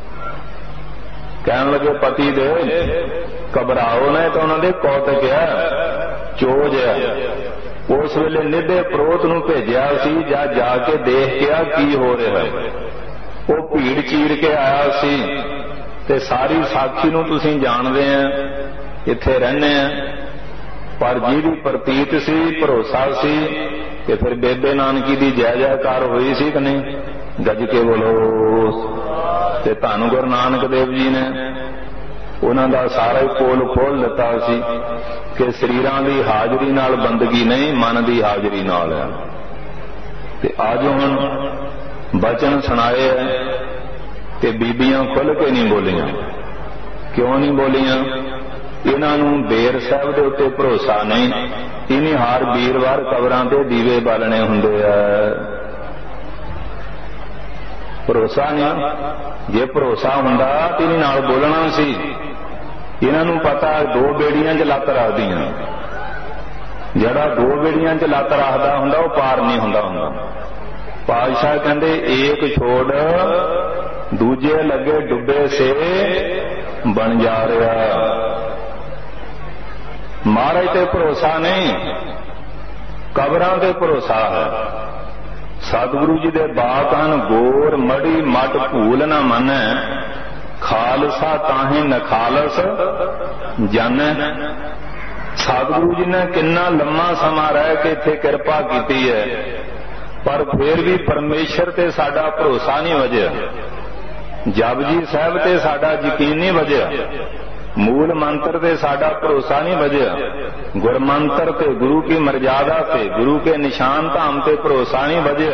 कहन लगे पति दे घबराओ ने, तो उन्होंने कौतक है, चोज है। उस वेले निधे प्रोत नूं भेजिया सी, जाके देख के आ की हो रहा है। वो भीड़ चीर के आया सी ते सारी साखी नूं तुसीं जाणदे आ, इत्थे रहने आ। पर जिहदी प्रतीत सी, भरोसा सी कि फिर बेबे नानकी दी जय जयकार हुई सी कि नहीं? गज के बोलो। ते धन गुरु नानक देव जी ने उन्हां दा सारा ही पोल खोल दिता सी कि शरीरां दी हाजरी नाल बंदगी नहीं, मन दी हाजरी नाल है। ते अज हुण बचन सुनाए ते बीबियां खुल के नहीं बोलियां। क्यों नहीं बोलियां? इन्हां नूं बेर साहब दे उत्ते भरोसा नहीं। इन्हीं हर वीरवार कबरां ते दीवे बालने हुंदे आ। भरोसा नहीं। जे भरोसा हुंदा ते इन्हां नाल बोलना सी। इन्हां नूं पता दो बेड़ियां च लत्त रखदियां। जिहड़ा दो बेड़ियां च लत्त रखदा हुंदा वो पार नहीं हुंदा। पातशाह कहंदे एक छोड़ दूजे लगे डुबे से बन जा रहा। महाराज ते भरोसा नहीं, कबरां ते भरोसा है। सतगुरु जी दे बात हन, गोर मड़ी मट भूल न मन, खालसा ताहे नखालस जाने। सतगुरु जी ने कितना लम्मा समा रह के इत्थे कृपा की है, पर फिर भी परमेश्वर ते साडा भरोसा नहीं वजिया। जपजी साहब ते साडा यकीन नहीं वजिया। मूल मंत्र ते साडा भरोसा नहीं वजिया। गुरमंत्र ते गुरु की मर्यादा ते गुरु के निशान धाम ते भरोसा नहीं वजिया।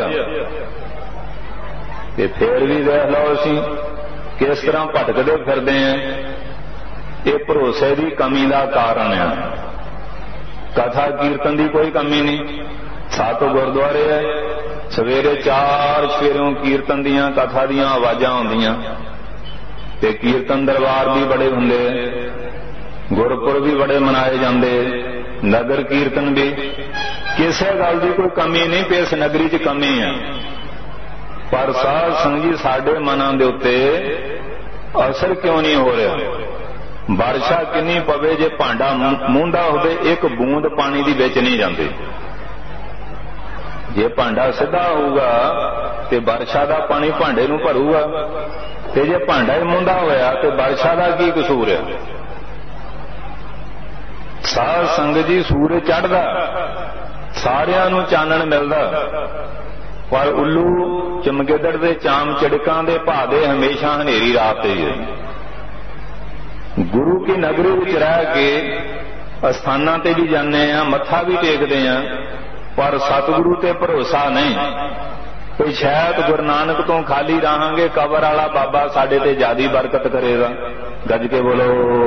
ते फिर भी देख लो असीं किस तरह भटकते फिरदे हैं। ये भरोसे की कमी का कारण है। कथा कीर्तन की कोई कमी नहीं। 7 गुरुद्वारे है, सवेरे 4 सवेरों कीर्तन दियां कथा दियां आवाजां आउंदियां ते कीर्तन दरबार भी बड़े हुंदे, गुरपुरब भी बड़े मनाए जाते, नगर कीर्तन भी। किसी गल की कोई कमी नहीं कि इस नगरी च कमी है। पर साध संगत जी साडे मनां दे उत्ते असर क्यों नहीं हो रहा? वर्षा किन्नी पवे जे भांडा मूंदा होवे एक बूंद पानी दी विच नहीं जाती। जे भांडा सीधा होगा तो वर्षा का पानी भांडे नूं भरूगा, ते जे भांडा ही मूंदा होया तो वर्षा का की कसूर है? साध संगत जी सूरज चढ़दा सारियां नूं चानण मिलदा, पर उल्लू चमगेदड़ दे चाम चिड़कां दे भादे हमेशा हनेरी रात ही है। गुरु की नगरी विच रह के अस्थानां ते भी जाने आ, मत्था भी टेकदे आ, पर सतगुरु ते भरोसा नहीं। कोई शायद गुरु नानक तो खाली रहांगे, कबर वाला बाबा साडे ते ज्यादा बरकत करेगा। गज के बोलो।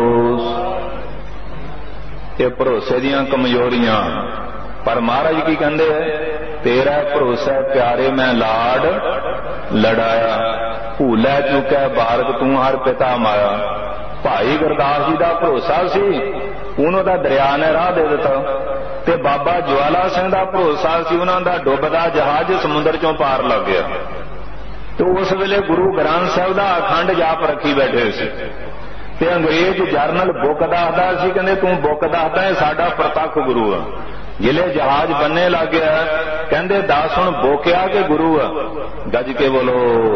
ये भरोसे दियां कमजोरियां। पर महाराज की कहंदे तेरा भरोसा प्यारे मैं लाड लड़ाया, भूलै चुकै बारक तू हर पिता माया। भाई गुरदास जी का भरोसा सी, उन्हों दा दरिया ने राह दे दिता। ते बाबा ज्वाला सिंह का भरोसा सी, उन्हों दा डुबदा जहाज समुद्र चों पार लग गया। तो उस वेले गुरु ग्रंथ साहिब का अखंड जाप रखी बैठे सी ਤੇ ਅੰਗਰੇਜ਼ ਜਰਨਲ ਬੁੱਕ ਦੱਸਦਾ ਸੀ, ਕਹਿੰਦੇ ਤੂੰ ਬੁੱਕ ਦੱਸਦਾ ਇਹ ਸਾਡਾ ਪ੍ਰਤੱਖ ਗੁਰੂ ਆ। ਜਿਲੇ ਜਹਾਜ਼ ਬੰਨੇ ਲੱਗ ਗਿਆ ਕਹਿੰਦੇ ਦੱਸ ਹੁਣ ਬੁੱਕ ਆ ਕਿ ਗੁਰੂ ਆ? ਗੱਜ ਕੇ ਬੋਲੋ।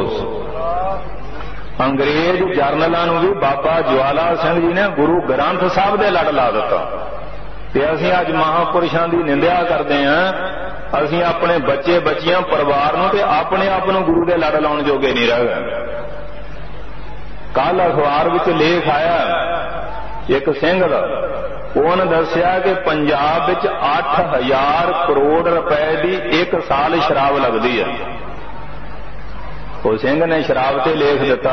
ਅੰਗਰੇਜ਼ ਜਰਨਲਾਂ ਨੂੰ ਵੀ ਬਾਬਾ ਜਵਾਲਾ ਸਿੰਘ ਜੀ ਨੇ ਗੁਰੂ ਗ੍ਰੰਥ ਸਾਹਿਬ ਦੇ ਲੜ ਲਾ ਦਿੱਤਾ। ਤੇ ਅਸੀਂ ਅੱਜ ਮਹਾਂਪੁਰਸ਼ਾਂ ਦੀ ਨਿੰਦਿਆ ਕਰਦੇ ਹਾਂ। ਅਸੀਂ ਆਪਣੇ ਬੱਚੇ ਬੱਚੀਆਂ ਪਰਿਵਾਰ ਨੂੰ ਤੇ ਆਪਣੇ ਆਪ ਨੂੰ ਗੁਰੂ ਦੇ ਲੜ ਲਾਉਣ ਜੋਗੇ ਨਹੀਂ ਰਹਿ ਗਏ। ਕੱਲ ਅਖਬਾਰ ਵਿੱਚ ਲੇਖ ਆਇਆ ਇੱਕ ਸਿੰਘ ਦਾ, ਉਹਨੇ ਦੱਸਿਆ ਕਿ ਪੰਜਾਬ ਵਿੱਚ 8,000 ਕਰੋੜ ਰੁਪਏ ਦੀ ਇੱਕ ਸਾਲ ਸ਼ਰਾਬ ਲੱਗਦੀ ਹੈ। ਉਹ ਸਿੰਘ ਨੇ ਸ਼ਰਾਬ ਤੇ ਲੇਖ ਦਿੱਤਾ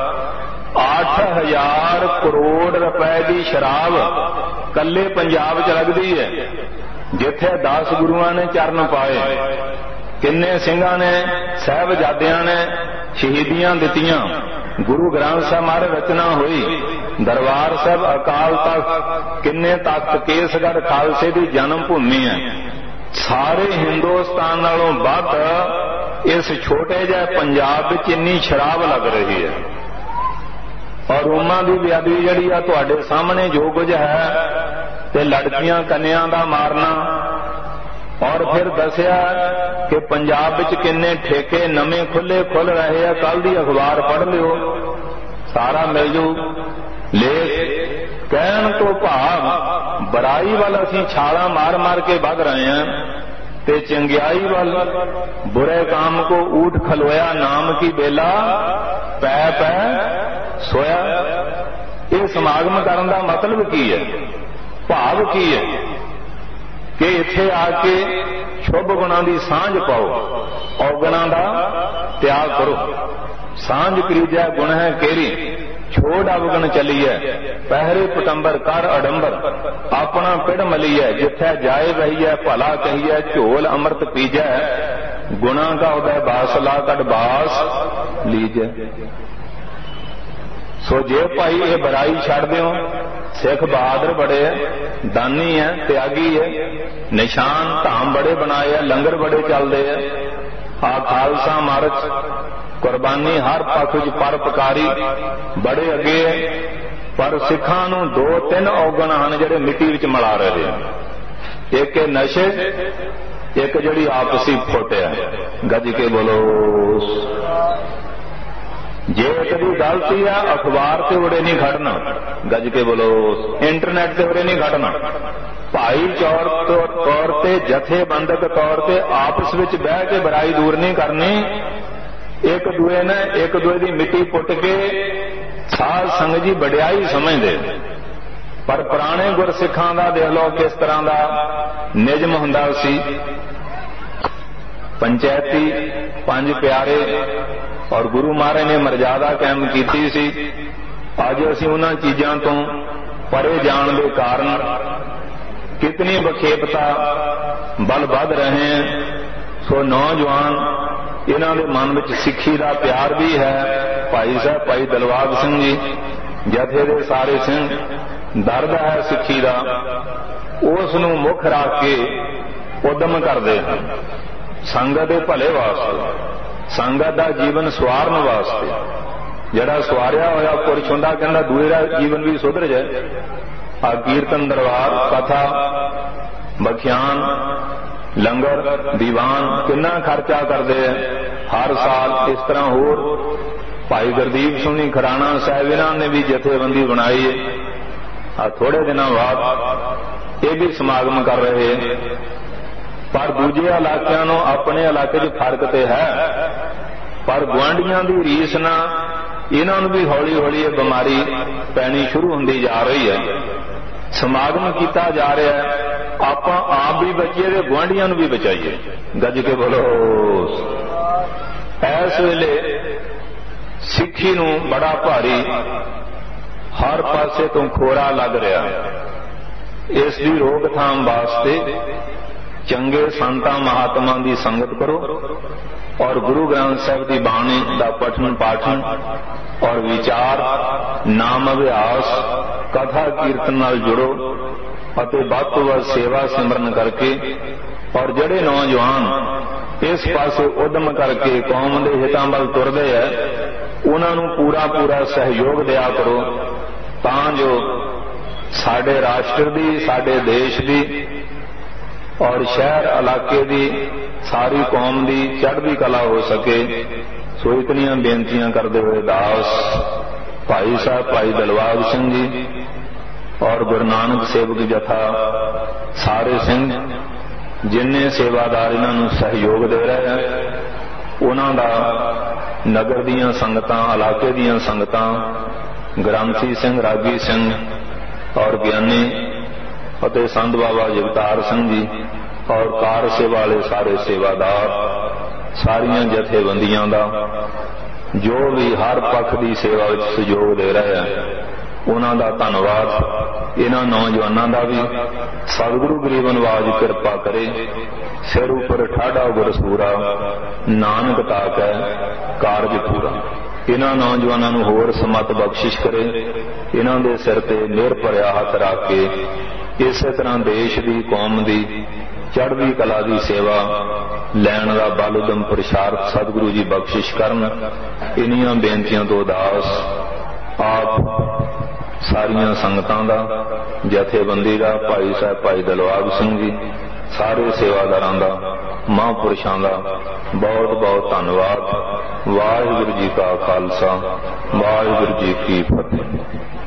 8,000 ਕਰੋੜ ਰੁਪਏ ਦੀ ਸ਼ਰਾਬ ਕੱਲੇ ਪੰਜਾਬ 'ਚ ਲੱਗਦੀ ਹੈ। ਜਿੱਥੇ 10 ਗੁਰੂਆਂ ਨੇ ਚਰਨ ਪਾਏ, ਕਿੰਨੇ ਸਿੰਘਾਂ ਨੇ ਸਾਹਿਬਜ਼ਾਦਿਆਂ ਨੇ ਸ਼ਹੀਦੀਆਂ ਦਿੱਤੀਆਂ, ਗੁਰੂ ਗ੍ਰੰਥ ਸਾਹਿਬ ਮਹਾਰਾਜ ਰਚਨਾ ਹੋਈ, ਦਰਬਾਰ ਸਾਹਿਬ ਅਕਾਲ ਤਖਤ, ਕਿੰਨੇ ਤਖਤ, ਕੇਸਗੜ੍ਹ ਖਾਲਸੇ ਦੀ ਜਨਮ ਭੂਮੀ ਹੈ। ਸਾਰੇ ਹਿੰਦੁਸਤਾਨ ਨਾਲੋਂ ਵੱਧ ਇਸ ਛੋਟੇ ਜਿਹੇ ਪੰਜਾਬ ਵਿੱਚ ਇੰਨੀ ਸ਼ਰਾਬ ਲੱਗ ਰਹੀ ਹੈ। ਔਰ ਰੋਮਾਂ ਦੀ ਬੇਅਦਬੀ ਜਿਹੜੀ ਆ ਤੁਹਾਡੇ ਸਾਹਮਣੇ ਜੋ ਕੁਝ ਹੈ, ਤੇ ਲੜਕੀਆਂ ਕੰਨਿਆਂ ਦਾ ਮਾਰਨਾ। ਔਰ ਫਿਰ ਦੱਸਿਆ ਕਿ ਪੰਜਾਬ ਵਿੱਚ ਕਿੰਨੇ ਠੇਕੇ ਨਵੇਂ ਖੁੱਲ ਰਹੇ ਆ। ਕੱਲ ਦੀ ਅਖਬਾਰ ਪੜ੍ਹ ਲਿਓ, ਸਾਰਾ ਮਿਲ ਜੂ ਲੇਖ। ਕਹਿਣ ਤੋਂ ਭਾਵ ਬੁਰਾਈ ਵੱਲ ਅਸੀਂ ਛਾਲਾਂ ਮਾਰ ਮਾਰ ਕੇ ਵਗ ਰਹੇ ਹਾਂ ਤੇ ਚੰਗਿਆਈ ਵੱਲ। ਬੁਰੇ ਕਾਮ ਕੋ ਊਠ ਖਲੋਇਆ ਨਾਮ ਕੀ ਬੇਲਾ, ਪੈ ਪੈ ਸੋਇਆ। ਇਹ ਸਮਾਗਮ ਕਰਨ ਦਾ ਮਤਲਬ ਕੀ ਹੈ, ਭਾਵ ਕੀ ਹੈ ਕਿ ਇੱਥੇ ਆ ਕੇ ਸ਼ੁਭ ਗੁਣਾਂ ਦੀ ਸਾਂਝ ਪਾਓ, ਔਗਣਾਂ ਦਾ ਤਿਆਗ ਕਰੋ। ਸਾਂਝ ਕਰੀਜੈ ਗੁਣ ਹੈ ਕੇਰੀ, ਛੋੜ ਅਵਗਣ ਚਲੀਐ, ਪਹਿਰੇ ਪਟੰਬਰ ਕਰ ਅਡੰਬਰ, ਆਪਣਾ ਪਿੜ ਮਲੀਐ, ਜਿੱਥੇ ਜਾਏ ਵਹੀਐ ਭਲਾ ਕਹੀਐ, ਝੋਲ ਅੰਮ੍ਰਿਤ ਪੀਜੈ, ਗੁਣਾਂ ਕਾ ਉਦੈ ਬਾਸ ਲਾ ਕੱਢ ਬਾਸ ਲੀਜੈ। ਸੋ ਜੇ ਭਾਈ ਇਹ ਬੁਰਾਈ ਛੱਡ ਦਿਓ, ਸਿੱਖ ਬਹਾਦਰ ਬੜੇ ਹੈ, ਦਾਨੀ ਹੈ, ਤਿਆਗੀ ਹੈ, ਨਿਸ਼ਾਨ ਧਾਮ ਬੜੇ ਬਣਾਏ ਹੈ, ਲੰਗਰ ਬੜੇ ਚੱਲਦੇ ਹੈ। ਆ ਖਾਲਸਾ ਮਾਰਚ ਕੁਰਬਾਨੀ ਹਰ ਪੱਖ ਵਿੱਚ ਪਰਪਕਾਰੀ ਬੜੇ ਅੱਗੇ ਹੈ। ਪਰ ਸਿੱਖਾਂ ਨੂੰ 2-3 ਔਗਣ ਹਨ ਜਿਹੜੇ ਮਿੱਟੀ ਵਿੱਚ ਮਿਲਾ ਰਹੇ ਹਨ। ਇੱਕ ਇਹ ਨਸ਼ੇ, ਇੱਕ ਜਿਹੜੀ ਆਪਸੀ ਫੁੱਟ ਹੈ। ਗੱਜ ਕੇ ਬੋਲੋ। ਜੇ ਕਦੀ ਗਲਤੀ ਆ ਅਖਬਾਰ ਤੇ ਉਰੇ ਨਹੀਂ ਖੜਨਾ, ਗੱਜ ਕੇ ਬੋਲੋ। ਇੰਟਰਨੈਟ ਤੇ ਉਰੇ ਨਹੀਂ ਖੜਨਾ। ਭਾਈਚਾਰਕ ਤੌਰ ਤੇ, ਜਥੇਬੰਦਕ ਤੌਰ ਤੇ ਆਪਸ ਵਿੱਚ ਬਹਿ ਕੇ ਬੁਰਾਈ ਦੂਰ ਨਹੀਂ ਕਰਨੀ। ਇੱਕ ਦੂਏ ਨੇ ਇੱਕ ਦੂਏ ਦੀ ਮਿੱਟੀ ਪੁੱਟ ਕੇ ਸਾਧ ਸੰਗਤ ਜੀ ਵਡਿਆਈ ਸਮਝਦੇ। ਪਰ ਪੁਰਾਣੇ ਗੁਰਸਿੱਖਾਂ ਦਾ ਦੇਖ ਲਓ ਕਿਸ ਤਰ੍ਹਾਂ ਦਾ ਨਿਯਮ ਹੁੰਦਾ ਸੀ। ਪੰਚੈਤੀ, 5 ਪਿਆਰੇ ਔਰ ਗੁਰੂ ਮਹਾਰਾਜ ਨੇ ਮਰਜ਼ਾਦਾ ਕਾਇਮ ਕੀਤੀ ਸੀ। ਅੱਜ ਅਸੀਂ ਉਹਨਾਂ ਚੀਜ਼ਾਂ ਤੋਂ ਪਰੇ ਜਾਣ ਦੇ ਕਾਰਨ ਕਿਤਨੀ ਵਿਖੇਪਤਾ ਬਲ ਵੱਧ ਰਹੇ हैं। ਸੋ ਨੌਜਵਾਨ ਇਹਨਾਂ ਦੇ ਮਨ ਵਿੱਚ ਸਿੱਖੀ ਦਾ ਪਿਆਰ ਵੀ ਹੈ। ਭਾਈ ਸਾਹਿਬ ਭਾਈ ਦਿਲਬਾਗ ਸਿੰਘ ਜੀ ਜਥੇ ਦੇ ਸਾਰੇ ਸਿੰਘ, ਦਰਦ ਹੈ ਸਿੱਖੀ ਦਾ, ਉਸ ਨੂੰ ਮੁੱਖ ਰੱਖ ਕੇ ਉਦਮ ਕਰਦੇ ਹਨ ਸੰਗਤ ਦੇ ਭਲੇ ਵਾਸਤੇ, ਸੰਗਤ ਦਾ ਜੀਵਨ ਸਵਾਰਨ ਵਾਸਤੇ। ਜਿਹੜਾ ਸਵਾਰਿਆ ਹੋਇਆ ਪੁਰਸ਼ ਹੁੰਦਾ ਕਹਿੰਦਾ ਦੂਏ ਦਾ ਜੀਵਨ ਵੀ ਸੁਧਰ ਜਾਏ। ਆ ਕੀਰਤਨ ਦਰਬਾਰ, ਕਥਾ, ਬਖਿਆਨ, ਲੰਗਰ, ਦੀਵਾਨ ਕਿੰਨਾ ਖਰਚਾ ਕਰਦੇ ਆ ਹਰ ਸਾਲ। ਇਸ ਤਰ੍ਹਾਂ ਹੋਰ ਭਾਈ ਗੁਰਦੀਪ ਸਿੰਘ ਖਰਾਣਾ ਸਾਹਿਬ ਇਹਨਾਂ ਨੇ ਵੀ ਜਥੇਬੰਦੀ ਬਣਾਈ ਹੈ। ਆ ਥੋੜੇ ਦਿਨਾਂ ਬਾਅਦ ਇਹ ਵੀ ਸਮਾਗਮ ਕਰ ਰਹੇ ਹੈ। ਪਰ ਦੂਜੇ ਇਲਾਕਿਆਂ ਨੂੰ ਆਪਣੇ ਇਲਾਕੇ 'ਚ ਫਰਕ ਤੇ ਹੈ, ਪਰ ਗੁਆਂਢੀਆਂ ਦੀ ਰੀਸ ਨਾਲ ਇਹਨਾਂ ਨੂੰ ਵੀ ਹੌਲੀ ਹੌਲੀ ਇਹ ਬਿਮਾਰੀ ਪੈਣੀ ਸ਼ੁਰੂ ਹੁੰਦੀ ਜਾ ਰਹੀ ਹੈ। ਸਮਾਗਮ ਕੀਤਾ ਜਾ ਰਿਹਾ ਹੈ, ਆਪਾਂ ਆਪ ਵੀ ਬਚੀਏ ਤੇ ਗੁਆਂਢੀਆਂ ਨੂੰ ਵੀ ਬਚਾਈਏ। ਗੱਜ ਕੇ ਬੋਲੋ। ਇਸ ਵੇਲੇ ਸਿੱਖੀ ਨੂੰ ਬੜਾ ਭਾਰੀ ਹਰ ਪਾਸੇ ਤੋਂ ਖੋਰਾ ਲੱਗ ਰਿਹਾ। ਇਸ ਦੀ ਰੋਕਥਾਮ ਵਾਸਤੇ ਚੰਗੇ ਸੰਤਾਂ ਮਹਾਤਮਾ ਦੀ ਸੰਗਤ ਕਰੋ ਔਰ ਗੁਰੂ ਗ੍ਰੰਥ ਸਾਹਿਬ ਦੀ ਬਾਣੀ ਦਾ ਪਠਨ ਪਾਠਨ ਔਰ ਵਿਚਾਰ, ਨਾਮ ਅਭਿਆਸ, ਕਥਾ ਕੀਰਤਨ ਨਾਲ ਜੁੜੋ ਅਤੇ ਵੱਧ ਤੋਂ ਵੱਧ ਸੇਵਾ ਸਿਮਰਨ ਕਰਕੇ ਔਰ ਜਿਹੜੇ ਨੌਜਵਾਨ ਇਸ ਪਾਸੇ ਉਦਮ ਕਰਕੇ ਕੌਮ ਦੇ ਹਿੱਤਾਂ ਵੱਲ ਤੁਰਦੇ ਹੈ ਉਹਨਾਂ ਨੂੰ ਪੂਰਾ ਸਹਿਯੋਗ ਦਿਆ ਕਰੋ ਤਾਂ ਜੋ ਸਾਡੇ ਰਾਸ਼ਟਰ ਦੀ, ਸਾਡੇ ਦੇਸ਼ ਦੀ ਔਰ ਸ਼ਹਿਰ ਇਲਾਕੇ ਦੀ, ਸਾਰੀ ਕੌਮ ਦੀ ਚੜ੍ਹਦੀ ਕਲਾ ਹੋ ਸਕੇ। ਸੋ ਇਤਨੀਆਂ ਬੇਨਤੀਆਂ ਕਰਦੇ ਹੋਏ ਦਾਸ ਭਾਈ ਸਾਹਿਬ ਭਾਈ ਦਿਲਬਾਗ ਸਿੰਘ ਜੀ ਔਰ ਗੁਰੂ ਨਾਨਕ ਸੇਵਕ ਜਥਾ ਸਾਰੇ ਸਿੰਘ, ਜਿੰਨੇ ਸੇਵਾਦਾਰ ਇਹਨਾਂ ਨੂੰ ਸਹਿਯੋਗ ਦੇ ਰਹੇ ਆ, ਉਹਨਾਂ ਦਾ ਨਗਰ ਦੀਆਂ ਸੰਗਤਾਂ, ਇਲਾਕੇ ਦੀਆਂ ਸੰਗਤਾਂ, ਗ੍ਰੰਥੀ ਸਿੰਘ, ਰਾਗੀ ਸਿੰਘ ਔਰ ਗਿਆਨੀ ਅਤੇ ਸੰਤ ਬਾਬਾ ਜਗਤਾਰ ਸਿੰਘ ਜੀ ਔਰ ਕਾਰ ਸੇਵਾ ਵਾਲੇ ਸਾਰੇ ਸੇਵਾਦਾਰ, ਸਾਰੀਆਂ ਜਥੇਬੰਦੀਆਂ ਦਾ ਜੋ ਵੀ ਹਰ ਪੱਖ ਦੀ ਸੇਵਾ ਵਿੱਚ ਸਹਿਯੋਗ ਦੇ ਰਹੇ ਆ, ਉਹਨਾਂ ਦਾ ਧੰਨਵਾਦ। ਇਹਨਾਂ ਨੌਜਵਾਨਾਂ ਦਾ ਵੀ ਸਤਿਗੁਰੂ ਗਰੀਬ ਨਿਵਾਜ ਕਿਰਪਾ ਕਰੇ। ਸਿਰ ਉੱਪਰ ਠਾਡਾ ਗੁਰਸੂਰਾ, ਨਾਨਕ ਤਾਕੈ ਕਾਰਜ ਪੂਰਾ। ਇਹਨਾਂ ਨੌਜਵਾਨਾਂ ਨੂੰ ਹੋਰ ਸਮਤ ਬਖਸ਼ਿਸ਼ ਕਰੇ। ਇਹਨਾਂ ਦੇ ਸਿਰ ਤੇ ਮਿਹਰ ਭਰਿਆ ਹੱਥ ਰੱਖ ਕੇ ਇਸੇ ਤਰ੍ਹਾਂ ਦੇਸ਼ ਦੀ, ਕੌਮ ਦੀ ਚੜ੍ਹਦੀ ਕਲਾ ਦੀ ਸੇਵਾ ਲੈਣ ਦਾ ਬਲ ਉਦਮ ਪ੍ਰਸ਼ਾਰਤ ਸਤਿਗੁਰੂ ਜੀ ਬਖਸ਼ਿਸ਼ ਕਰਨ। ਇਨੀਆਂ ਬੇਨਤੀਆਂ ਤੋਂ ਦਾਸ ਆਪ ਸਾਰੀਆਂ ਸੰਗਤਾਂ ਦਾ, ਜਥੇਬੰਦੀ ਦਾ, ਭਾਈ ਸਾਹਿਬ ਭਾਈ ਦਿਲਬਾਗ ਸਿੰਘ ਜੀ, ਸਾਰੇ ਸੇਵਾਦਾਰਾਂ ਦਾ, ਮਹਾਂਪੁਰਸ਼ਾਂ ਦਾ ਬਹੁਤ ਬਹੁਤ ਧੰਨਵਾਦ। ਵਾਹਿਗੁਰੂ ਜੀ ਕਾ ਖਾਲਸਾ, ਵਾਹਿਗੁਰੂ ਜੀ ਕੀ ਫਤਿਹ।